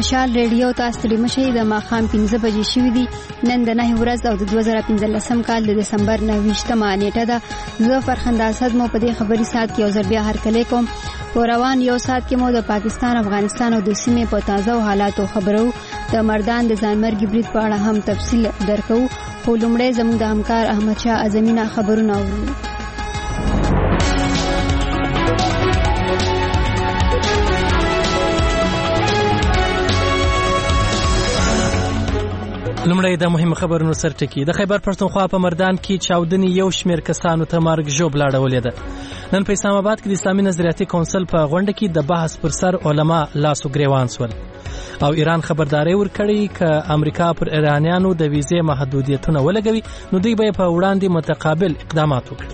مشال ریډیو تاسو ته مشي د ماخام 15 بجې شوې دي. نن د 9 ورځ او د 2015 کال د دسمبر 29مه نیټه ده. زه فرخنده اسد مو په دې خبري سات کې اوزر بیا هرکلی کوم. په روان یو سات کې مو د پاکستان، افغانستان او د سیمې په تازه حالاتو خبرو. د مردان د ځانمرګي برید په اړه هم تفصیل درکو. خو لومړی زموږ د همکار احمد شاه اعظمي خبرونه اورو. لومړی د مهمه خبرونو سرټکی. د خیبر پښتونخوا په مردان کې چاودنې یو شمېر کسانو ته مرګ ژوبله اړولې ده. نن په اسلام آباد کې د اسلامي نظریاتي کونسل په غونډه کې د بحث پر سر علما لاسو ګریوان سول. او ایران خبرداري ورکړي ک امریکا پر ایرانیانو د ویزې محدودیتونه ولګوي نو دوی به په وړاندې متقابل اقدامات وکړي.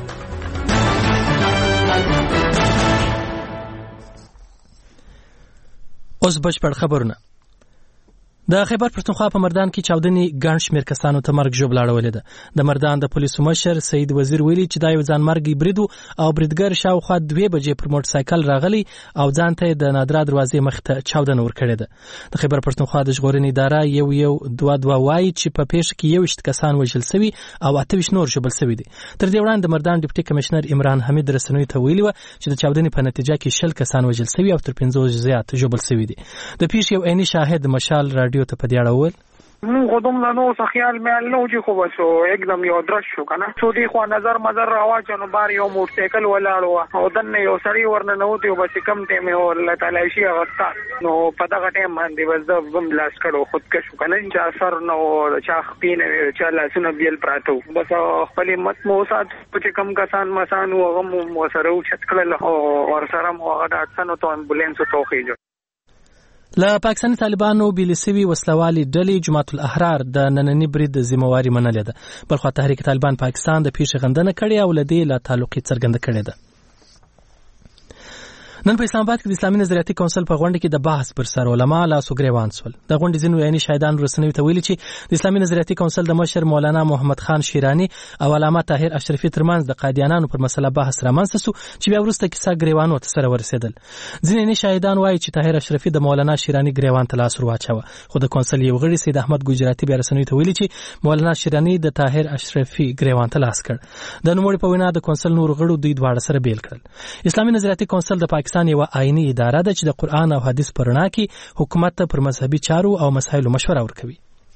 اوس بشپړ خبرونه. د خیبر پښتونخوا په مردان کې چاودنې ګڼ شمېر کسانو ته مرګ ژوبله اړولې ده. د مردان د پولیسو مشر سید وزیر ویلي چې دا یو ځانمرګي برید او بریدګر شاوخوا 2 بجې پر موټر سایکل راغلی او ځان ته د نادرا دروازې مخ ته چاودنه ورکړې ده. د خیبر پښتونخوا د ژغورنې اداره 112 وایي چې په پیښه کې 21 کسان وژل شوي او 28 نور ژوبل شوي دي. تر دې وړاندې د مردان ډیپټي کمشنر عمران حمید رسنوي ته ویلي و چې د چاودنې په نتیجه کې 60 کسان وژل شوي او تر 50 زیات ژوبل شوي دي. د پیښې یو عیني شاهد مشال رادیو ته په دې اړه وویل: مون خودم نو څه خیال مې نو چې خو وسو एकदम یو درش شو کنه څو دی خو نظر راواچنو بار یو موټر سایکل ولاړو او دنه یو سړی ورنه نو ته بس کم ټیم او الله تعالی شي غوښتا نو په دغه ټیم باندې بس د بم لاس کړو خودکشو کنه چې اثر نو چا خپینه چې لاسونه بیل پراتو بس خپل مت مو سات چې کم کسان مسانو غم مو سره چت کړل او ور سره مو غدا څنو ته امبولانس توخیږي. له پاکستاني طالبانو بیلسوي وسلوالي ډلې جماعت الاحرار د نننی برید ذمہواری منلې ده. بلخو تحریک طالبان پاکستان د پیښې غندنه کړې او لدې لا تعلقي څرګنده کړې ده. نن په اسلام آباد کې د اسلامي نظریاتي کونسل په غونډه کې د بحث پر سر علما لاسو ګریوان سول. د غونډې ځینو عیني شاهدان رسنوي ته ویلي چې د اسلامي نظریاتي کونسل د مشر مولانا محمد خان شیرانی او علامه طاهر اشرفي ترمنځ د قادیانانو پر مسله بحث رامنځته شو چې بیا وروسته کیسه ګریوانو ته سره ورسېدل. ځینې عیني شاهدان وایي چې طاهر اشرفي د مولانا شیرانی ګریوان ته لاس ورواچوه، خو د کونسل یو غړي سید احمد ګجراتی بیا رسنوي ته ویلي چې مولانا شیرانی د طاهر اشرفي ګریوان ته لاس کړ. د نوموړي په وینا د کونسل نور غړو دوی دواړه سره بیل کړل. اسلامي نظریاتي کونسل د پاکستان یو عیني اداره ده چې د قرآن او حدیث پر رڼا کې حکومت ته پر مذهبي چارو او مسایلو مشوره ورکوي.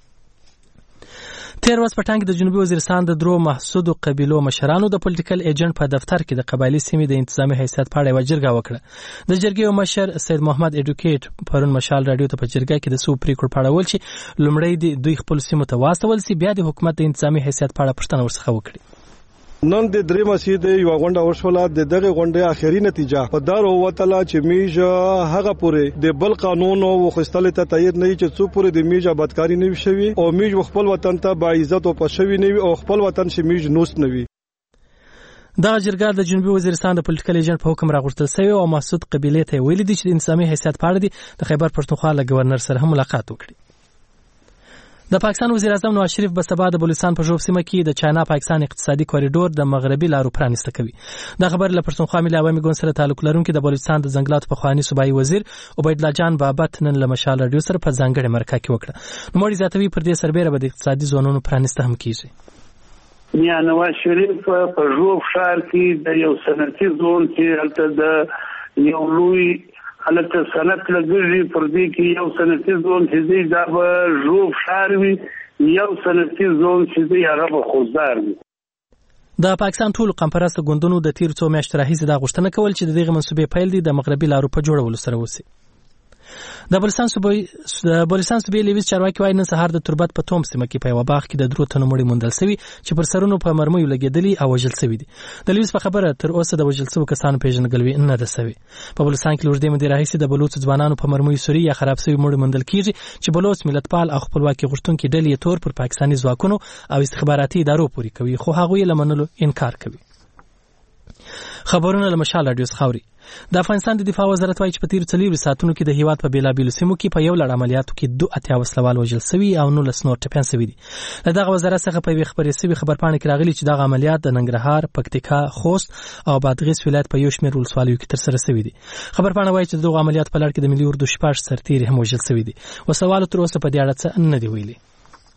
تیر ورځ په ټانګ د جنوبي وزیرستان د درو محسودو قبیلو مشرانو د پولیټیکل ایجنټ په دفتر کې د قبایلی سیمې د انتظامی حیثیت په اړه یوه جرګه وکړه. د جرګې مشر سید محمد ایډوکیټ پرون مشال رادیو ته په جرګه کې د سو پریکړو په اړه ویل چې لومړی دوی خپل سیمو ته واستول سي، بیا د حکومت د انتظامی حیثیت په اړه پوښتنه ورڅخه وکړي. نن د درې مسجد یو غونډه وشوله. د دغه غونډې اخیری نتیجه په دار وتله چې میج هغه پورې د بل قانون او خستل ته تایید نه چې څو پورې د میج بدکاری نه وشوي او میج خپل وطن ته با عزت او پښوی نه وي او خپل وطن شي میج نوس نه وي. دا جرګه د جنوبي وزیرستان د پولیټیکل ایجنټ په حکم راغورځول شوی او محسود قبیله ته ویل دي چې د انساني حیثیت په اړه د خیبر پښتونخوا له گورنر سره هم ملاقات وکړي. د پاکستان وزیر اعظم نواز شریف به سبا د بلوچستان په ژوب سیمه کې د چاینا پاکستان اقتصادي کوریډور د مغربي لارو پرانیسته کوي. دا خبر له پښتونخوا ملي عوامي ګوند سره تعلق لرونکي د بلوچستان د ځنګلاتو پخوانی صوبایي وزیر عبید الله جان بابت نن له مشال رادیو سره په ځانګړې مرکه کې وکړه. نوموړي زیاتوي پر دې سربېره به د اقتصادي زونونو پرانیسته هم کیږي. یا نواز شریف په ژوب ښار کې د یو صنعتي زون چې هلته د یو لوی حالت صنعت لګري پر دې کې یو صنعتي زون چې دا به ژوب ښار وي، یو صنعتي زون چې هغه به خوزدار وي. د پاکستان ټول قمپرست ګوندونو د تیر څو میاشتو راهیسې دا غوښتنه کول چې دغه منسوبې پیل دي د مغربي لارو په جوړولو سره وسی. د بلوچستان صوبې لیویس چارواکي وايي نن سهار د تربت په توم سیمه کې په یوه باغ کې د درو تنو مړي موندل شوي چې پر سرونو په مرمیو لګېدلي او وژل شوي دي. د لیویس په خبره تر اوسه د وژل شوو کسانو پیژندګلوي نه ده شوې. په بلوچستان کې لوړدې مودې راهیسې د بلوڅ ځوانانو په مرمیو سوري یا خراب شوي مړي موندل کېږي چې بلوڅ ملتپال او خپلواکي غوښتونکي ډلې یې تور پر پاکستاني ځواکونو او استخباراتي ادارو پورې کوي، خو هغوی یې له منلو انکار کوي. خبرونه له مشال رادیو خاوري. د افغانستان د دفاع وزارت وايي چې په تیر 4 ساعتونو کې د هیواد په بیلابیلو سیمو کې په یو لړ عملیاتو کې 2 وسلوال وژل شوي او 19 نور ټپيان شوي دي. دغه وزارت څخه په خبري شوی خبرپاڼه کې راغلي چې دغه عملیات د ننګرهار، پکتیکا، خوست او بادغیس ولایت په یو شمېر ولسوالیو کې ترسره شوي دي. خبرپاڼه وايي چې دغه عملیات په لړ کې د ملي اردو شپږ سرتیري هم وژل شوي دي. وسوال تر اوسه په دې اړه څه نه دی ویلي.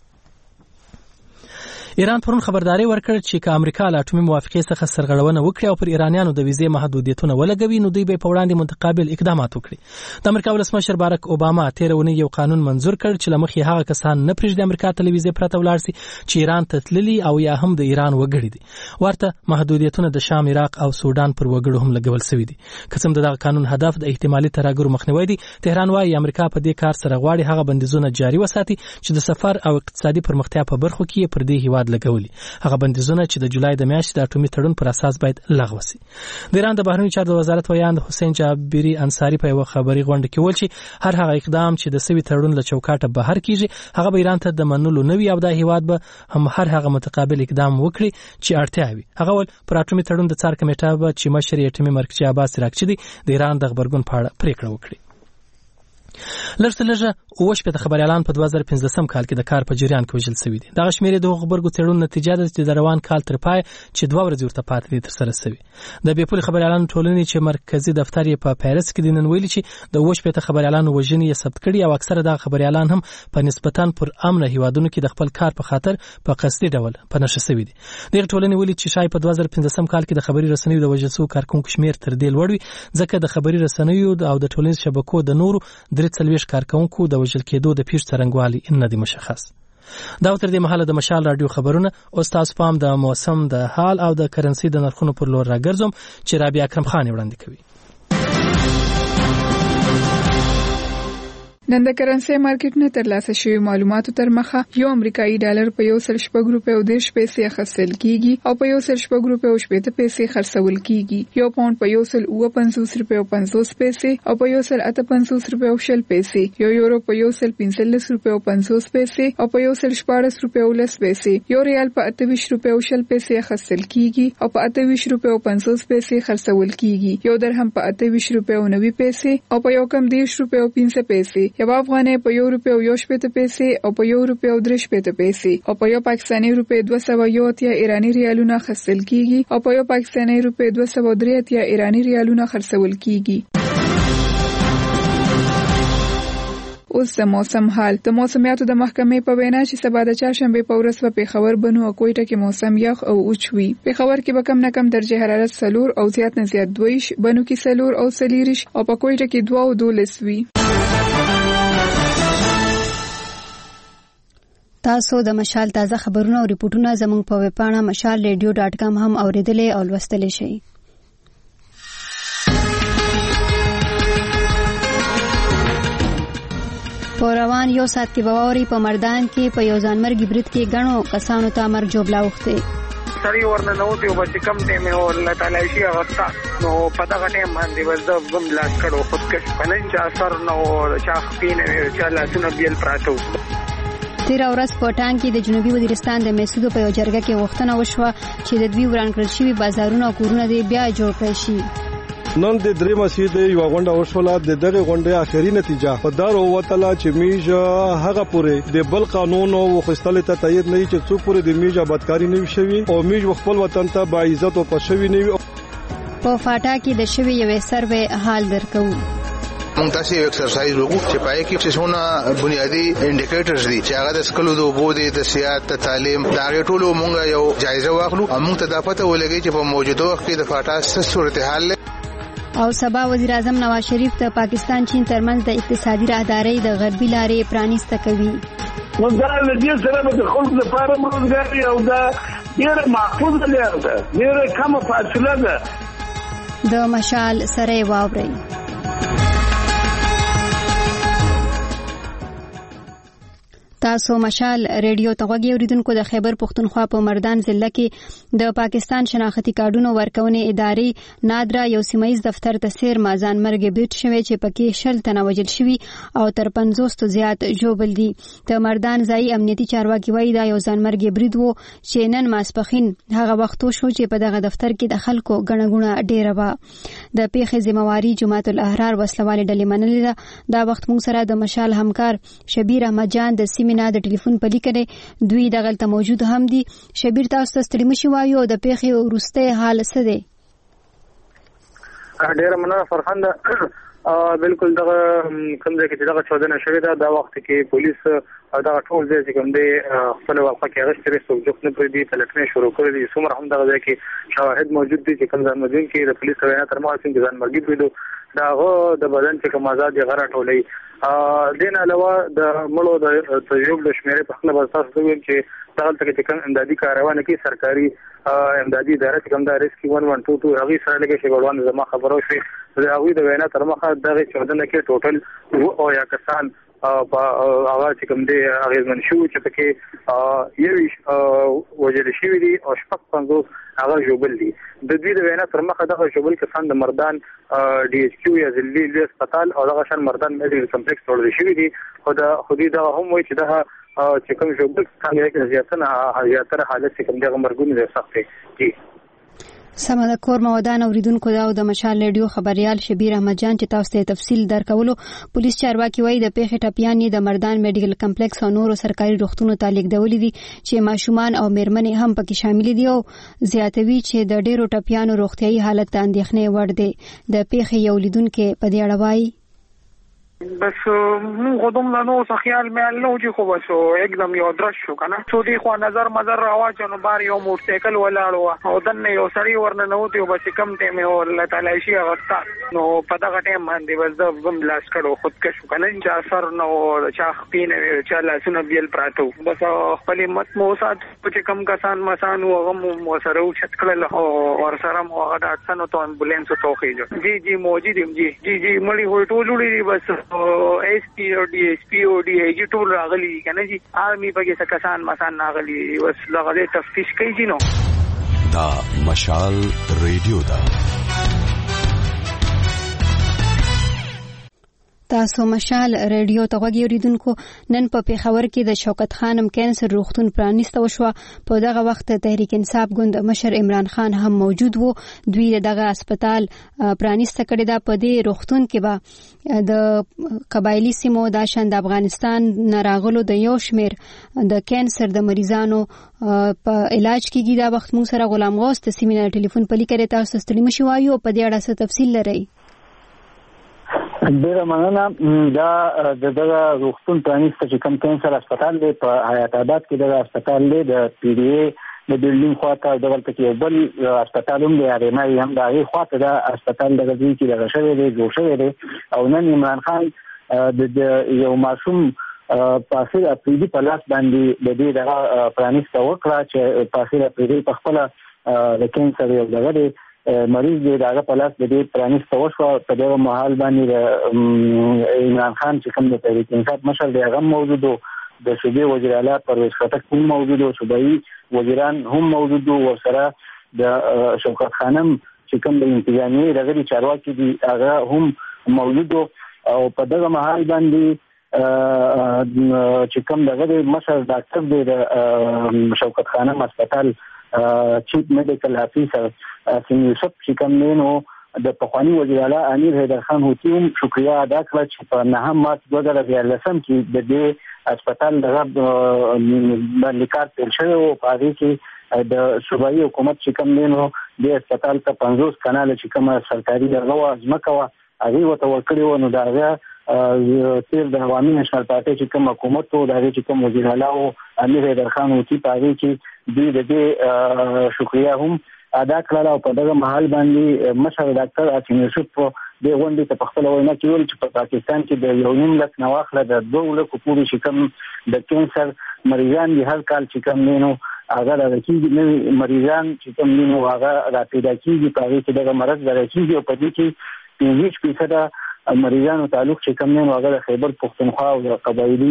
ایران پرون خبرداري ورکړه چې که امریکا له اټومي موافقې څخه سرغړونه وکړي او پر ایرانیانو د ویزې محدودیتونه ولګوي نو دوی به په وړاندې متقابل اقدامات وکړي. د امریکا ولسمشر باراک اوباما تیرونه یو قانون منزور کړ چې لمخې هغه کسان نه پرېږدي امریکا ته ویزې پرته ولاړ شي چې ایران ته تللي او یا هم د ایران وګړي دي. ورته محدودیتونه د شام، عراق او سودان پر وګړو هم لګول شوي دي. که څومره دغه قانون هدف د احتمالي تراګرو مخنیوي دی، تهران وايي امریکا په دې کار سره غواړي هغه بندیزونه جاري وساتي چې د سفر او اقتصادي پرمختیا په برخو کې پر دې هیواد لګولي. هغه بندیزونه چې د جولای د میاشتې د اټومي تړون پر اساس باید لغوه شي. د ایران د بهرنیو چارو وزارت ویاند حسین جابری انصاری په یو خبري غونډه کې ویل چې هر هغه اقدام چې د سوي تړون له چوکاټه بهر کیږي هغه به ایران ته د منلو نوي او د هیواد به هم هر هغه متقابل اقدام وکړي چې اړتیا وي. هغه ول پر اټومي تړون د څار کمیټه به چې مشر یې اټومي مرکزي عباس راکچي دی د ایران د خبرګون په اړه پریکړه وکړي. لږه اوش په خبري اعلان په 2015 کال کې د کار په جریان کې وژل شوی دی. دغه شمیرې د خبرګو تړون نتیجه ده چې د روان کال تر پای چې 2 ورځې ورته پاتې دي تر سره شوی. د بیپول خبري اعلان ټولنې چې مرکزی دفتر یې په پاریس کې دینن ویلي چې د اوش په خبري اعلان وژنې یې ثبت کړي او اکثره د خبري اعلان هم په نسبتاً پر امن هیوادونو کې د خپل کار په خاطر په قصدي ډول په نشه شوی دي. د ټولنې ویلي چې شای په 2015 کال کې د خبري رسنیو د وژل شوو کارکونکو شمیر تر دې لوړ وي ځکه د خبري رسنیو او د ټولنیز شبکو د نورو 340 کارکونکو د وژل کېدو د پیښ څرنګوالي نه دی مشخص. دا تر دې مهاله د مشال رادیو خبرونه او تاسو پام د موسم د حال او د کرنسي د نرخونو پر لور راګرځوم چې رابعه اکرم خان وړاندې کوي. نن د کرنسي مارکیټ نه ترلاسه شوی معلوماتو تر مخه یو امریکایي ډالر په 1.4 پیسې خرڅل کیږي او په 1.4 پیسې خرڅول کیږي. یو پاوند په 1.55 پیسې او په 1.58 پیسې، یو یورو په 1.15 پیسې او په 1.14 پیسې، یو ریال په 28 پیسې خرڅل کیږي او په 28 پیسې خرڅول کیږي. یو درهم په 28 پیسې او په 1.10 پیسې، یو افغانۍ په €1.07 پیسې او په €1.03 پیسې او په یو پاکستاني روپۍ 201 ایرانی ریالونه خرڅل کیږي او په یو پاکستاني روپۍ 203 ایرانی ریالونه خرڅول کیږي. اوس د موسم حال. د موسمیاتو د محکمې په وینا چې سبا د چهارشنبه په ورځ په پیښور، بنو او کوټه کې موسم یخ او اوچ وي. پیښور کې به کم نه کم درجه حرارت 4 او زیات نه زیات 2، بنو کې 4 او 4 او په کوټه کې 2 او 12 وي. تاسو د مشال تازه خبرونه او ریپورتونه زموږ په ویب پاڼه mashalradio.com هم اوریدلې او لوستلې شئ. په روان یو ساعت کې بواوري په مردان کې په یو ځانمرګي برید کې غنو کسانو ته مرګ جوړلا وخته. سړی ورنه نو ته وبس کم ټیم او الله تعالی شي غوښتا نو په دغه ټیم باندې وځم بم لاس کړو خودکش پنن چا سر نو چا خپینه چا لاسونه بیل پراتو. تیر ورځ په ټانګ کې د جنوبي وزیرستان د میسودو په یو جرګه کې غوښتنه وشوه چې د دوی وران کړل شوي بازارونه او کورونه دې بیا جوړ کړي شي. نن د درې مسجد یو غونډه وشوله. د دغه غونډې اخیری نتیجه په دار او وتلا چې میجه هغه پورې د بل قانون او خستل ته تایید نه چې څو پورې د میجه بدکاری نه شوي او میج خپل وطن ته با عزت او پښوی نه وي. په فاټا کې د شوی یو سروې حال درکو. مونږ تاسو یو ایکسرسایز وکړو چې پای کې څه څونه بنیادی انډیکیټرز دي چې هغه د سکلو د وبودي د سیاست د تعلیم دا ټولو مونږ یو جایزه واخلو. مونږ ته د پته ولګي چې په موجوده وخت کې د فاټا څه صورتحال او سبا وزیر اعظم نواز شریف د پاکستان چین ترمنځ د اقتصادي راهدارۍ د غربي لارې پرانیسته کوي. نو دا د دې سره د خلکو لپاره روزګاری او دا ډېر محفوظ لار ده، ډېر کم فاصله ده. د مشال سره واوري. تاسو مشال ریډیو توغږی اوریدونکو د خیبر پختونخوا په مردان ضلع کې د پاکستان شناختی کارډونو ورکونې ادارې نادرا یو سیمایي دفتر ته سیر مازان مرګ بیت شوی چې پکې 60 تنه وژل شوی او تر 50 زیات جوړل دي. د مردان ځای امنیتي چارواکي وایي دا یو ځان مرګ برید وو چې نن ماسپخین هغه وخت شو چې په دغه دفتر کې د خلکو غنغونه ډیره و. د پیښې ذمہواری جماعت الاحرار وسلوالې ډلې منلې ده. دا وخت موږ سره د مشال همکار شبیر احمد جان د سیمینار د ټلیفون په لیکنه دوی دغلته موجود هم دي. شبیر تاسو ته ستړي مشي وایو د پیښې وروسته حال څه دی؟ ډیره مننه فرخنده. بالکل دغه کوم ځای کې دغه چودنه شوې ده دا وخت کې پولیس دا ټول ځای چې کوم دی خپل وقفه کې غشتري سوجوک نه پرې دي تلکنه شروع کړې دي. څومره هم دغه ځای کې شواهد موجود دي چې کوم ځای مدین کې د پولیس وینا تر ما سین ځان مرګي پیډو داغه د بدن چې کوم آزاد غره ټولې دین علاوه د مړو د تجربه د شمیرې په خپل اساس دوی چې دغه تک چې کوم امدادي کاروان کې سرکاري امدادي اداره چې کوم د ریسکي 112 هغه سره لګي چې ګډوان زما خبرو شي د هغه د وینا تر مخه دغه 14 کې ټوټل او یا کسان په هغه چې کوم دی هغه منشو چې پکې یو وجل شي دي او شپږ 50 هغه جوبل دي. د دې د وینا تر مخه دغه جوبل کسان د مردان ډي ایچ کیو یا ځلي هسپتال او دغه شان مردان میډیکل کمپلیکس ټول شي دي. خو د خودي دا هم وایي چې دغه چې کوم جوبل څنګه کې زیاتره حالت چې کوم دغه مرګونه دي سختي دي. سمه د کور مودان اوریدونکو دا د مشال ریډیو خبريال شبیر احمد جان چې تاسو ته تفصیل درکولو. پولیس چارواکي وایي د پیښې ټپیان د مردان میډیکل کمپلیکس او نورو سرکاري روغتونونو ته لیږدولې دي چې ماشومان او میرمنې هم پکې شامل دي او زیاتوي چې د ډیرو ټپیانو روغتيایي حالت ته اندېښنې وړ دي. د پیښې یو لیدونکو په دې اړه وایي بس مو خودم نو خیال مې الله جو خو بس एकदम یو درش شو کنه څو دی خو نظر مزر راواچنو بار یو موټرسایکل ولاړو او دنه یو سړی ورنه نو ته بس کم ټیم او الله تعالی شي ورتا نو په دغه ټیم باندې بس د بم بلاس کړو خودکش کنه چې اثر نو چا خپینه چې لاسونه بیل پراتو بس خپل مت مو سات چې کم کسان مسان او غم مو سره او چت کړل او ور سره مو هغه د اټسنو ته امبولانس ته خېجو جی موجود جی مړی هو ټولولې بس ایس پی او ڈی ایس پی او ڈی ای ټول راغلي کنه جی آرمي پکې څه کسان مسان راغلي وس لغه تفتیش کوي جی نو. دا مشال ریډیو دا تاسو مشال ریډیو ته غوږی اوریدونکو. نن په پیښور کې د شوکت خانم کینسر روغتون پرانیسته وشو. په دغه وخت تحریک انصاف ګوند مشر عمران خان هم موجود وو. دوی دغه هسپتال پرانیسته کړی دا. په دې روغتون کې به د قبایلی سیمو د شاند افغانستان ناراغلو د یو شمیر د کینسر د مریضانو په علاج کېږي. دا وخت موږ سره غلام غوث ته سیمینار ټلیفون په لیکره تاسو ستړي مشي وایو په دې اړه څه تفصیل لري؟ ډیره مننه. دا دغه روغتون پرانیسته چې کوم کینسر هسپتال دی په حیات آباد کې دغه هسپتال دی د پی ډی ای د بلډینګ خواته دغلته کې بل هسپتال هم دی ارمای هم د هغې خواته دا هسپتال دغه ځای کې دغه شوی دی جوړ شوی دی او نن عمران خان د یو معصوم پاسیر اپریدي په لاس باندې د دې دغه پرانیسته وکړه چې پاسیر اپریدي په خپله د کینسر یو دغه دی مریض دی داغه په لاس د دې پرانیسته وشوه. په دغه محل باندې عمران خان چې کوم د تحریک انصاف مشر دی هغه موجود و، د صوبې وزیر اعلی پرویز خټک هم موجود و، صوبایي وزیران هم موجود و، ورسره د شوکت خانم چې کوم د انتظامیې دغه چارواکي دي هغه هم موجود و. او په دغه محل باندې چې کوم دغه مشر ډاکټر دی د شوکت خانم هسپتال چیف میډیکل افیسر سین یوسف چې کوم نو د پخوانی وزیر اعلی امیر حیدر خان هوتی هم شکریا ادا کړه چې په 9 مارچ 2014 کې د دې هسپتال دغه باندې کار پیل شوی او په هغه کې د صوبایي حکومت چې کوم نو د هسپتال ته 50 کناله چې کوم سرکاري دغه ځمکه و هغه وته ورکړی و. نو دا تیر د عوامي نشنل پارټي چې کوم حکومت او د هغه چې کوم وزیر اعلی او امیر حیدر خان هوتی په هغه کې دوی د دې شکریا هم ادا کړل. او په دغه محل باندې مشر ډاکټر اسین یوسف د غونډې ته په خپل وینا کې ویل چې په پاکستان کې د 1.5 لک نواخله د 2 لکو پورې چې کوم د کینسر مریضان دي هر کال چې کوم نو هغه راکېږي مریضان چې کوم نو هغه راپیدا کېږي په هغه کې دغه مرض راکېږي او په دې کې 20% مریضانو تعلق چې کوم نو هغه د خیبر پختونخوا او د قبایلی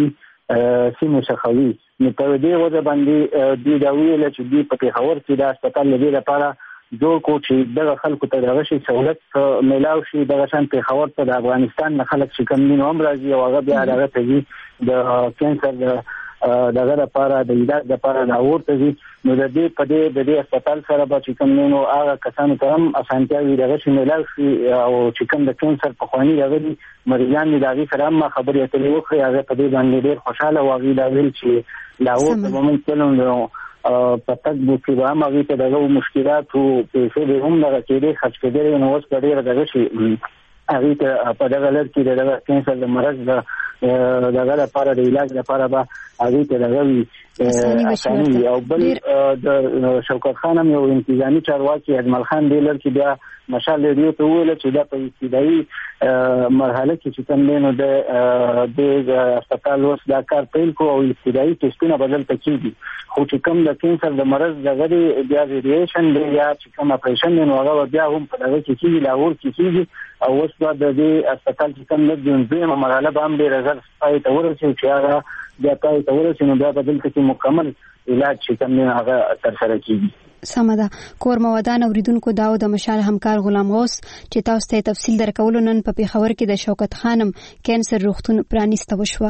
سیمو څخه وي. نو په دې وجه باندې دوی دا ویل چې دوی په پېښور کې د هسپتال لري لپاره جوړ کو چې دغه خلکو ته دغه شي سہولت ملاو شي. دغه شان پېښور ته د افغانستان نه خلک چې کوم دي نو هم راځي او هغه بیا دغه ته د کینسر دغه لپاره د علاج لپاره لاهور ته ځي. نو د دې په دې هسپتال سره به چې کوم نو هغه کسانو ته هم اسانتیاوي دغه شي ملاو شي او چې کوم د کینسر په خواني راغلي مریضان دي دغه سره هم خبرې اترې وکړي. هغه په دې باندې ډېر خوشاله واغی دا ویل چې لاهور ته به موږ تلو پتک بوکي به هم هغې ته دغه مشکلات او پیسې به هم دغه کېدې خرڅ کېدلې. نو اوس په ډېره دغه شي هغې ته په دغه لړ کې د دغه کینسر د مرض دغه لپاره د علاج لپاره به هغې ته دغه وي اساني وي. او بل د شوکت خان هم یو انتظامي چارواکي اجمل خان دې لړ کې بیا مشال ریډیو ته وویل چې دا په ابتدایي مرحله کې چې کوم دی نو د هسپتال اوس دا کار پیل کړو او ابتدایي ټسټونه به دلته کېږي. خو چې کوم د کینسر د مرض دغه دی بیا ریډیشن دی یا چې کوم اپریشن دی نو هغه بیا هم په دغه کې کېږي لاهور کې کېږي. او اوس به د دې هسپتال چې کوم د دویمه مرحله به هم ډېره ژر پای ته ورسېږي چې هغه بیا پای ته ورسېږي نو بیا به دلته کې مکمل علاج چې کوم دی هغه ترسره کېږي. سمه ده. کور مودان اوریدونکو دا د مشال همکار غلام غوث چې تاسو ته تفصیل درکول نن په پېښور کې د شوکت خانم کینسر روغتون پرانیسته وشوه.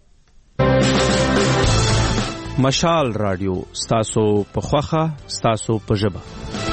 مشال رادیو ستاسو په خوخه ستاسو په ژبه.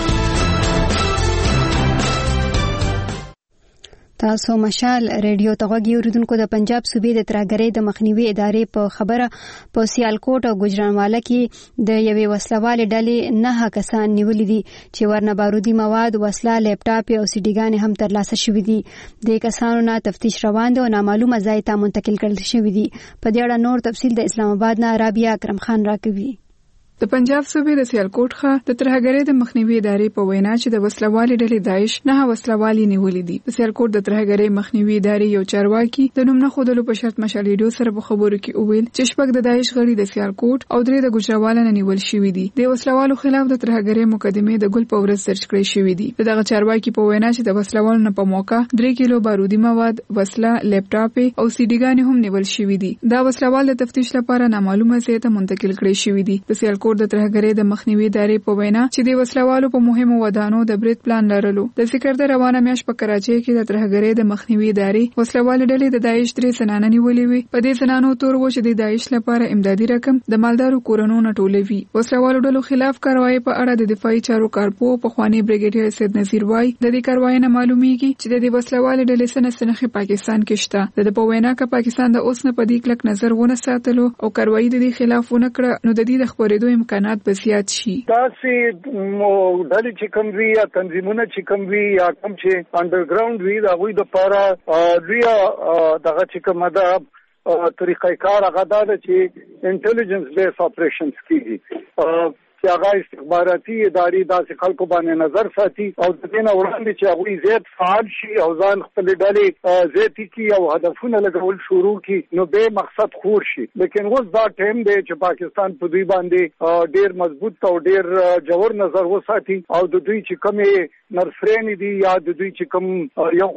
تاسو مشال ریډیو ته غوږی اوریدونکو د پنجاب صوبې د ترهګرۍ د مخنیوي ادارې په خبره په سیالکوټ او ګوجرانواله کې د یوې وسلوالې ډلې 9 کسان نیولې دي چې ورنه بارودي مواد، وسله، لیپټاپ او سیډیګانې هم ترلاسه شوې دي. د کسانو نه تفتیش روان دی او نامعلومه ځای ته منتقل کړل شوې دي. په دې اړه نور تفصیل د اسلام آباد نه رابعه اکرم خان راکوي. د پنجاب صوبې د سیالکوټ ښار د ترهګرۍ د مخنیوي ادارې په وینا چې د وسلوالې ډلې داعش 9 وسلوالې نیولې دي. د سیالکوټ د ترهګرۍ مخنیوي ادارې یو چارواکي د نوم نه ښودلو په شرط مشال ریډیو سره په خبرو کې وویل چې 6 د داعش غړي د سیالکوټ او 3 د ګوجرانواله نه نیول شوي دي. د وسلوالو خلاف د ترهګرۍ مقدمې د ګل په ورځ درج کړې شوې دي. دغه چارواکي په وینا چې د وسلوالو نه په موقع 3 کیلو بارودي مواد، وسله، لیپټاپ او سیډیګانې هم نیول شوي دي. دا وسلوال د تفتیش لپاره نامعلومه ځای ته منتقل کړي شوي دي. د سیالکوټ د ترهګرۍ د مخنیوي ادارې په وینا چې د وسلوالو په مهمو ودانو د برید پلان لرلو. د ذکر د روانه میاشت په کراچۍ کې د ترهګرۍ د مخنیوي ادارې وسلوالې ډلې د داعش 3 زنانه نیولې وي. په دې زنانو تور و چې د داعش لپاره امدادي رقم د مالدارو کورونو نه ټولوي. وسلوالو ډلو خلاف کاروایی په اړه د دفاعي چارو کارپو په خواني بریګیډیر سید نذیر وای د دې کاروایی نه معلومیږي چې د وسلوالې ډلې سنخي پاکستان کې شته. د په وینا ک پاکستان د اوس نه په دې کلک نظر ونه ساتلو او کاروایی د دې خلاف ونه کړ نو د دې د خبرېدو امکانات به زیات شي. تاسو ډلې چې کوم وی یا تنظیمونه چې کوم وی یا کوم چې انډرګراوند وی دا غوي د پاره دوی دغه چې کوم دا طریقې کار هغه دا چې انټيليجنس بیس اپریشنز کیږي چې هغه استخباراتي ادارې داسې خلکو باندې نظر ساتي او د دې نه وړاندې چې هغوی زیات فعال شي او ځان خپلې ډلې زیاتې کړي او هدفونه لګول شروع کړي نو به مقصد خور شي. لیکن اوس دا ټایم دی چې پاکستان په دوی باندې ډېر مضبوط او ډېر جوړ نظر وساتي او د دوی چې کومې نرسرین دي یا د دوی چې کوم یو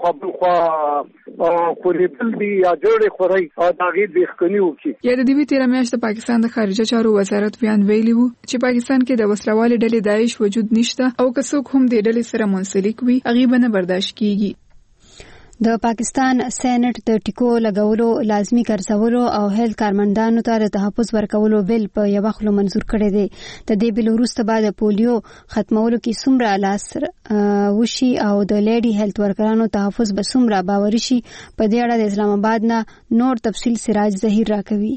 خوا خورېدل دي یا جوړې خوري د هغې بېخکني وکړي. یا د دې تېره میاشت د پاکستان د خارجه چارو وزارت بیان ویلي وو چې پاکستان کې د وسلوالې ډلې داعش وجود نشته او که څوک هم د ډلې سره منسلک وي هغه به نه برداشت کیږي. د پاکستان سېنات د ټیکو لګولو لازمي ګرځولو او هیلث کارمندانو ته د تحفظ ورکولو بل په یو وخت منزور کړی دی. د دې بل وروسته بعد پولیو ختمولو کې څومره لاس وشي او د لیډي هیلث ورکرانو تحفظ به څومره باوري شي په دې اړه د اسلام آباد نه نور تفصیل سراج ظهیر راکوي.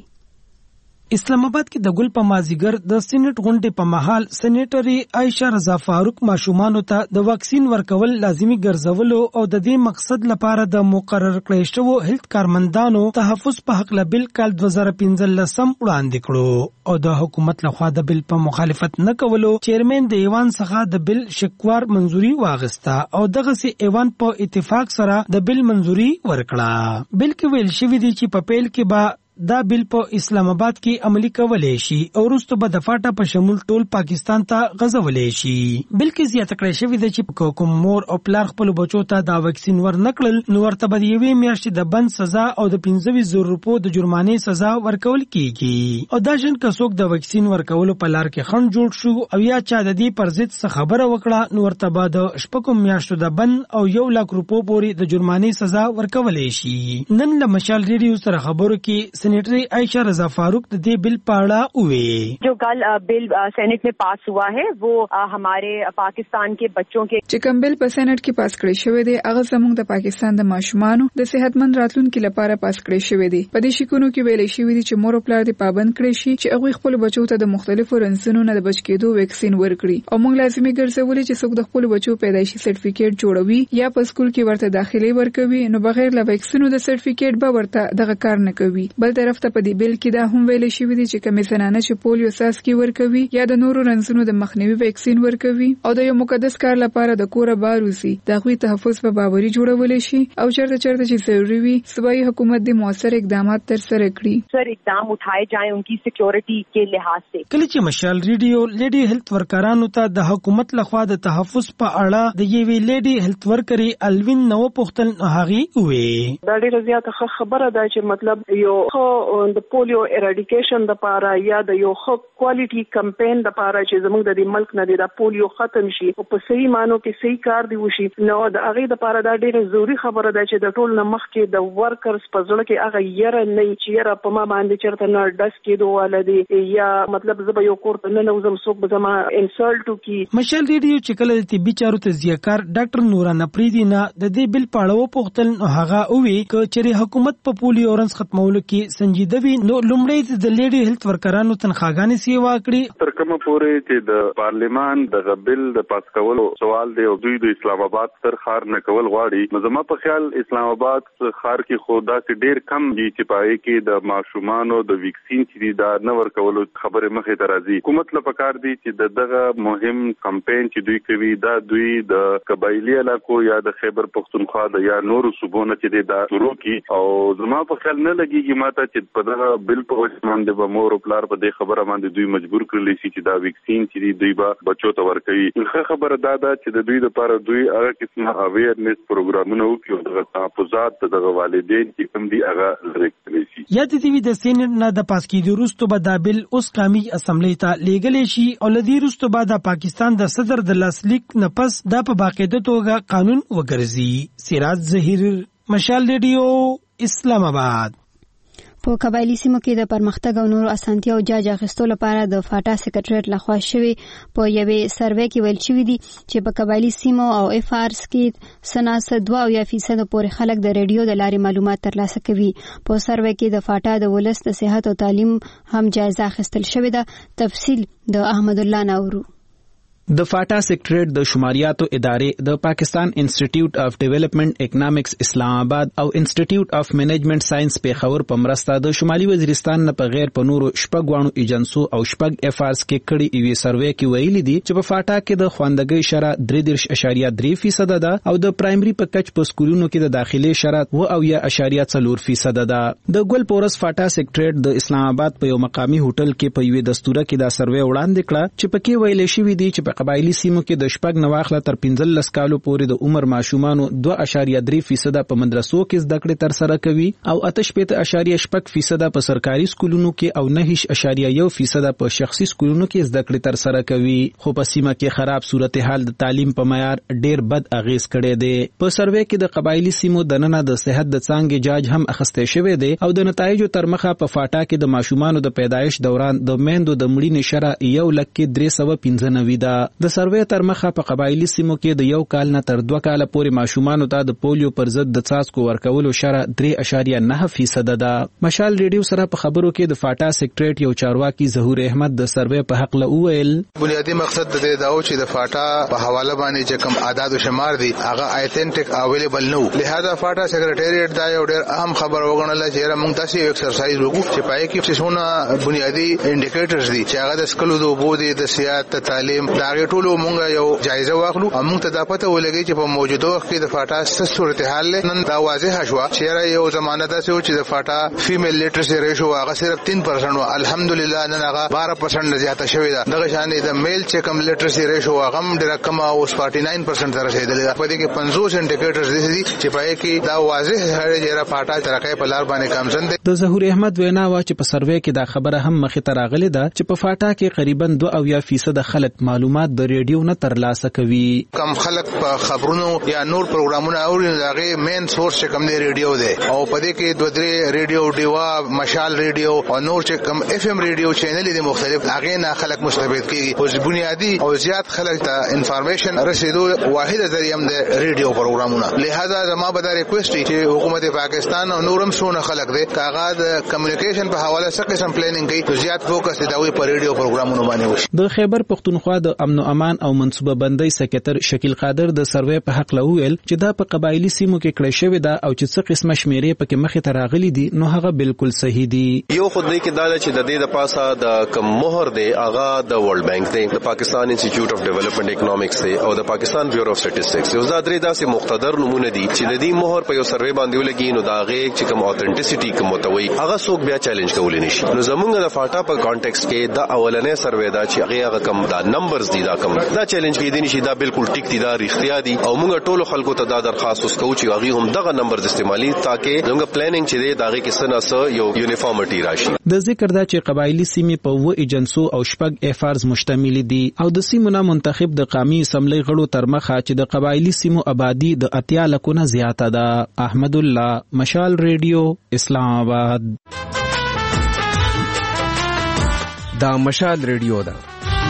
اسلام آباد کې د ګل په مازیګر د سېنات غونډې په مهال سېنیټري عائشہ رضا فاروق ماشومانو ته د واکسین ورکول لازمي ګرځولو او د دې مقصد لپاره د مقرر کړی شوی هیلث کارمندانو تحفظ په حق له بل کال 2015 وړاندې کړو او د حکومت لخوا د بل په مخالفت نه کولو چیرمن د ایوان څخه د بل شکوار منزوري واغستا او دغه سي ایوان په اتفاق سره د بل منزوري ورکړه. بل کې ویل شوی دی چې په پیل کې به دا بل په اسلام آباد کې عملی کولای شي او وروسته به د فاټا په شمول ټول پاکستان ته غځولای شي. بلکې زیاته کړی شوې ده چې کوم مور او پلار خپل بچو ته دا واکسین ورنکړل نو ورته به یوې میاشتې د بند سزا او د 25,000 روپو د جرمانې سزا ورکول کیږي. او دا جن که څوک د واکسین ورکولو په لار کې خنډ جوړ شو او یا چا د دې پر ضد څه خبره وکړه نو ورته به د 6 میاشتو د بند او 1 लाख روپو پورې د جرمانې سزا ورکولای شي. نن له مشال ریډیو سره خبرو کې سېنیټر عائشہ رضا فاروق د دې بل په اړه وویل. جو کل بل سینٹ میں پاس ہوا ہے وہ ہمارے پاکستان کے بچوں کے چې کوم بل په سېنات کې پاس کړی شوی دی هغه زموږ د پاکستان د ماشومانو د صحتمند راتلونکو لپاره پاس کړی شوی دی. په دې شکونو کې ویل شوی دی چې مور او پلار دې پابند کړی شي چې هغه خپل بچو ته د مختلفو رنځونو نه د بچ کېدو ویکسین ورکړي او موږ لازمي ګرځولې چې څوک د خپل بچو پیدایشي سرټیفیکیټ جوړوي یا په سکول کې ورته داخلي ورکوي نو بغیر له ویکسینو د سرټیفیکیټ به ورته دغه کار نه کوي. بل طرف ته په دې بل کې دا هم ویل شوی دی چې کومې زنانه چې پولیو ساسکي ورکوي یا د نورو رنځونو د مخنیوي ویکسین ورکوي او د یو مقدس کار لپاره د کوره باروزي د غوي تحفظ په باوري جوړول شي او چرته چې ضروري وي صوبایي حکومت د موثر اقدامات تر سره کړي. سر اقدام اٹھائے جائیں ان کی سکیورٹی کے لحاظ سے. کله چې مشال ریډیو لیډي هیلث ورکرانو ته د حکومت لخوا د تحفظ په اړه د یوې لیډي هیلث ورکري الوین نو پختل هغي وې دا ډیره زیاته خبره ده چې مطلب یو د پولیو ایراډیکیشن د لپاره یا د یو کوالټي کمپاین د لپاره چې زموږ د ملک نه د پولیو ختم شي او په صحیح مانو کې صحیح کار دی وشي نو د هغه د لپاره دا ډیره ضروری خبره ده چې د ټول نمخ کې د ورکرز په ځړ کې هغه یره نه چې یره په ما باندې چرته نه ډس کېدو ولدي یا مطلب زه به یو کور ته نه نوزم څوک به زما انسلټ کی. مشال ریډیو چې کله د طبي چارو تجزیه‌کار ډاکټر نوران اپریدي نه د دې بل پاړو پوښتل هغه وی چې حکومت په پولیو اورنس ختمولو کې سنجیده وي نو لومړی د لیډي هیلث ورکرانو تنخواګانې سیوا کړي تر کومه پورې چې د پارلیمان د بل د پاس کولو سوال دی او دوی د اسلام آباد تر خار نه کول غواړي نو زما په خیال اسلام آباد خار کې خدا چې ډیر کم دي چې پای کې د ماشومانو د ویکسین چې دا نه ورکولو خبره مخې ته راځي. حکومت له پکار دي چې دغه مهم کمپاین چې دوی کوي دا دوی د قبایلی علاقو یا د خیبر پختونخوا د یا نورو صوبونو چې دا شروع کی او زما په خیال نه لګيږي ماته چې په دغه بل په وجه باندې به مور او پلار په دې خبره باندې دوی مجبور کړل شي چې دا ویکسین چې دوی به بچو ته ورکوي. ښه خبره ده چې د دوی لپاره دوی هغه قسمه اویرنس پروګرامونه وکړي او د تحفظات د والدین چې کوم دي هغه لري شي. یا د دې د سینټ نه د پاس کېدو وروسته به دا بل اوس قومي اسمبلی ته لیږل شي او لدی وروسته به د پاکستان د صدر د لاسلیک نه پس دا په باقاعده توګه قانون وګرځي. سراج ظهیر مشال ریډیو اسلام آباد. په قبایلی سیمو کې د پرمختګ او نورو اسانتیاو جاج اخیستو لپاره د فاټا سکریټریټ لخوا شوی په یوې سروې کې ویل شوی دی چې په قبایلی سیمو او اف آرز کې سناسه 2% پورې خلک د ریډیو د لارې معلومات ترلاسه کوي. په سروې کې د فاټا د ولس د صحت او تعلیم هم جایزه اخیستل شوې ده. تفصیل د احمد الله ناورو. د فاټا سیکریټریټ د شماریاتو ادارې د پاکستان انسټیټیوټ اف ډیولپمنٹ اکنامکس اسلام آباد او انسټیټیوټ اف مینجمنٹ ساينس پیښور په مرسته د شمالي وزیرستان نه په غیر په نورو شپږوانو ایجنسو او شپږ اف آرز کې کړي ایوي سروې کې ویلي دي چې په فاټا کې د خواندګۍ شرح 3.3% ده او د پرایمري په کچ په سکولونو کې د داخلي شرح 2.4% ده. د ګل پورس فاټا سیکریټریټ د اسلام آباد په یو مقامی هوټل کې په یوې دستوره کې دا سروې وړاندې کړه چې پکې ویل شوی دی چې قبایلی سیمو کې د شپږ نواخله تر 15 کالو پورې د عمر ماشومانو 2.3% په مدرسو کې زده کړې تر سره کوي او 8.6% په سرکاري سکولونو کې او 9.1% په شخصي سکولونو کې زده کړې تر سره کوي. خو په سیمه کې خراب صورتحال د تعلیم په معیار ډیر بد اغیز کړي دي. په سروې کې د قبایلی سیمو دننه د صحت د څانګې جاج هم اخیسته شوی دی او د نتایجو تر مخه په فاټا کې د ماشومانو د پیدایش دوران د میندو د مړینې شرح 1,395 ده. د سروې تر مخه په قبایلی سیمو کې د 1 کال نه تر 2 کال پورې ماشومانو ته د پولیو پر ضد د څاڅکو ورکولو شرح 3.9% ده. مشال ریډیو سره په خبرو کې د فاټا سیکریټریټ یو چارواکي ظهور احمد د سروې په حق له وویل بنیادی مقصد د دې داو چې د فاټا په حواله باندې چې کوم اعداد او شمار دي هغه ایتنټیک اویلیبل نو لہذا فاټا سیکریټریټ دا یو ډېر اهم خبر وګڼل چې موږ تاسو یو ایکسرسایز وکړو چې پای کې څه بنیادی انډیکیټرز دي چې هغه د سکولو د وبو دي د سیاست تعلیم دا دا ټولو مونږ یو جایزه واخلو. مونږ ته دا پته ولګي چې په موجوده وخت کې د فاټا څه صورتحال نن دا واضح شو چې یو زمانه ده چې د فاټا فیمیل لیټرسي ریشو هغه صرف 3% و. الحمدلله نن هغه 12% زیاته شوې ده. دغه شان د میل چې کوم لیټرسي ریشو هغه ډېر کم او 49% ته رسیدلی ده. په دې کې 50 انډیکیټرز دي چې په کې دا واضح هړې جره فاټا ترقې په لار باندې کمزند دي. د ظهور احمد وینا وا چې په سروې کې دا خبره هم مخې ته راغلې ده چې په فاټا کې قریبا 2% خلک معلومات د ریډیو نه ترلاسه کوي. کم خلک په خبرونو یا نور پروګرامونه اوري هغه مین سورس چې کوم دی ریډیو دی او په دې کې دوه درې ریډیو دیوا مشال ریډیو او نور چې کوم اف ام ریډیو چینل دي مختلف هغه نه خلک مستفید کیږي. او بنیادی او زیات خلک ته انفارمیشن رسیدو واحد ذریعہ هم د ریډیو پروګرامونه. لہذا زما به دا ریکوست چې حکومت پاکستان او نورم سونه خلک دي کاغه د کمیونیکیشن په حواله سره قسم پلانینګ کوي زیات فوکس دی په ریډیو پروګرامونو باندې وشي. د خیبر پختونخوا د امن او امان او منصوبه بندۍ سکرټر شکیل قادر د سروې په حق لویل چې دا په قبایلی سیمو کې کړی شوی دا او چې څه قسمه شمیرې پکې مخې ته راغلي دي نو هغه بالکل صحیح دي. یو خود نه کې دا چې د دې د پاسه د کم مهر دی هغه د ورلد بانک دی د پاکستان انسټیټیوټ اف ډیولپمنٹ اکونومکس دی او د پاکستان بیورو اف سټیټسټکس یو ځادري داسې مقتدر نمونه دي چې د دې مهر په یو سروې باندې ولګي نو دا غي چې کوم اوتنټیسيټي کوم متوي هغه څوک بیا چیلنج کولای نشي. نو زمونږ د فاټا په کانټیکس کې دا اولنې سروې دا چې هغه کم دا نمبرز دي دا کم دا چیلنج کې دي نشي دا بالکل ټیک دي دا اختیار دي او موږ ټول خلکو ته دا درخواست وکړو چې هغه هم دغه نمبرز استعمالي ترڅو زموږ پلانینګ چې دی داغه کې سناسه یو یونیفارمټی راشي. د ذکر دا چې قبایلی سیمې په 2 ایجنسو او 6 افارز مشتمل دي او د سیمو نه منتخب د قومي اسمبلی غړو تر مخه چې د قبایلی سیمو آبادی د 80 لکونه زیاته ده. احمد الله مشال ریډیو اسلام آباد. دا مشال ریډیو ده.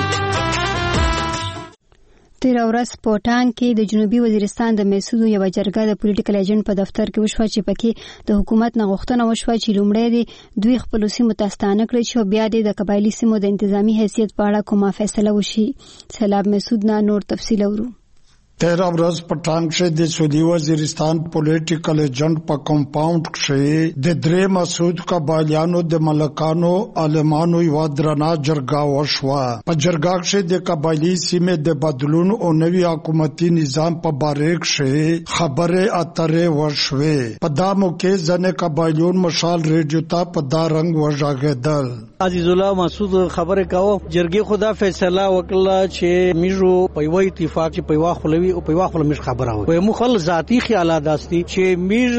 تیر ورځ په ټانګ کې د جنوبي وزیرستان د میسودو یو جرګه د پولیټیکل ایجنټ په دفتر کې وشوه چې پکې د حکومت نه غوښتنه وشوه چې لومړی د دوی خپل سیمو ته ستانه کړي چې بیا د قبایلی سیمو د انتظامی حیثیت په اړه کومه فیصله وشي. سیلاب میسود نه نور تفصیل اورو. 13 ورځ په ټانګ کې د سعودي وزیرستان پولیټیکل ایجنټ په کمپاوند کې د درې مسعود قبایلیانو د ملکانو عالمانو یو درنه جرګه وشوه. په جرګه کې د قبایلی سیمې د بدلون او نوي حکومتي نظام په باره کې خبره اترې وشوه. په دا موقع ځنې قبایلیون مشال ریډیو ته په دا رنګ وژاګېدل. عزیز الله مسعود خبره کاوه جرګې خدا فیصله وکړه چې میجو په یو اتفاق چې په یو خلوی او په یو خپل مش خبره وي په مخل ذاتی خیالات داسي چې میج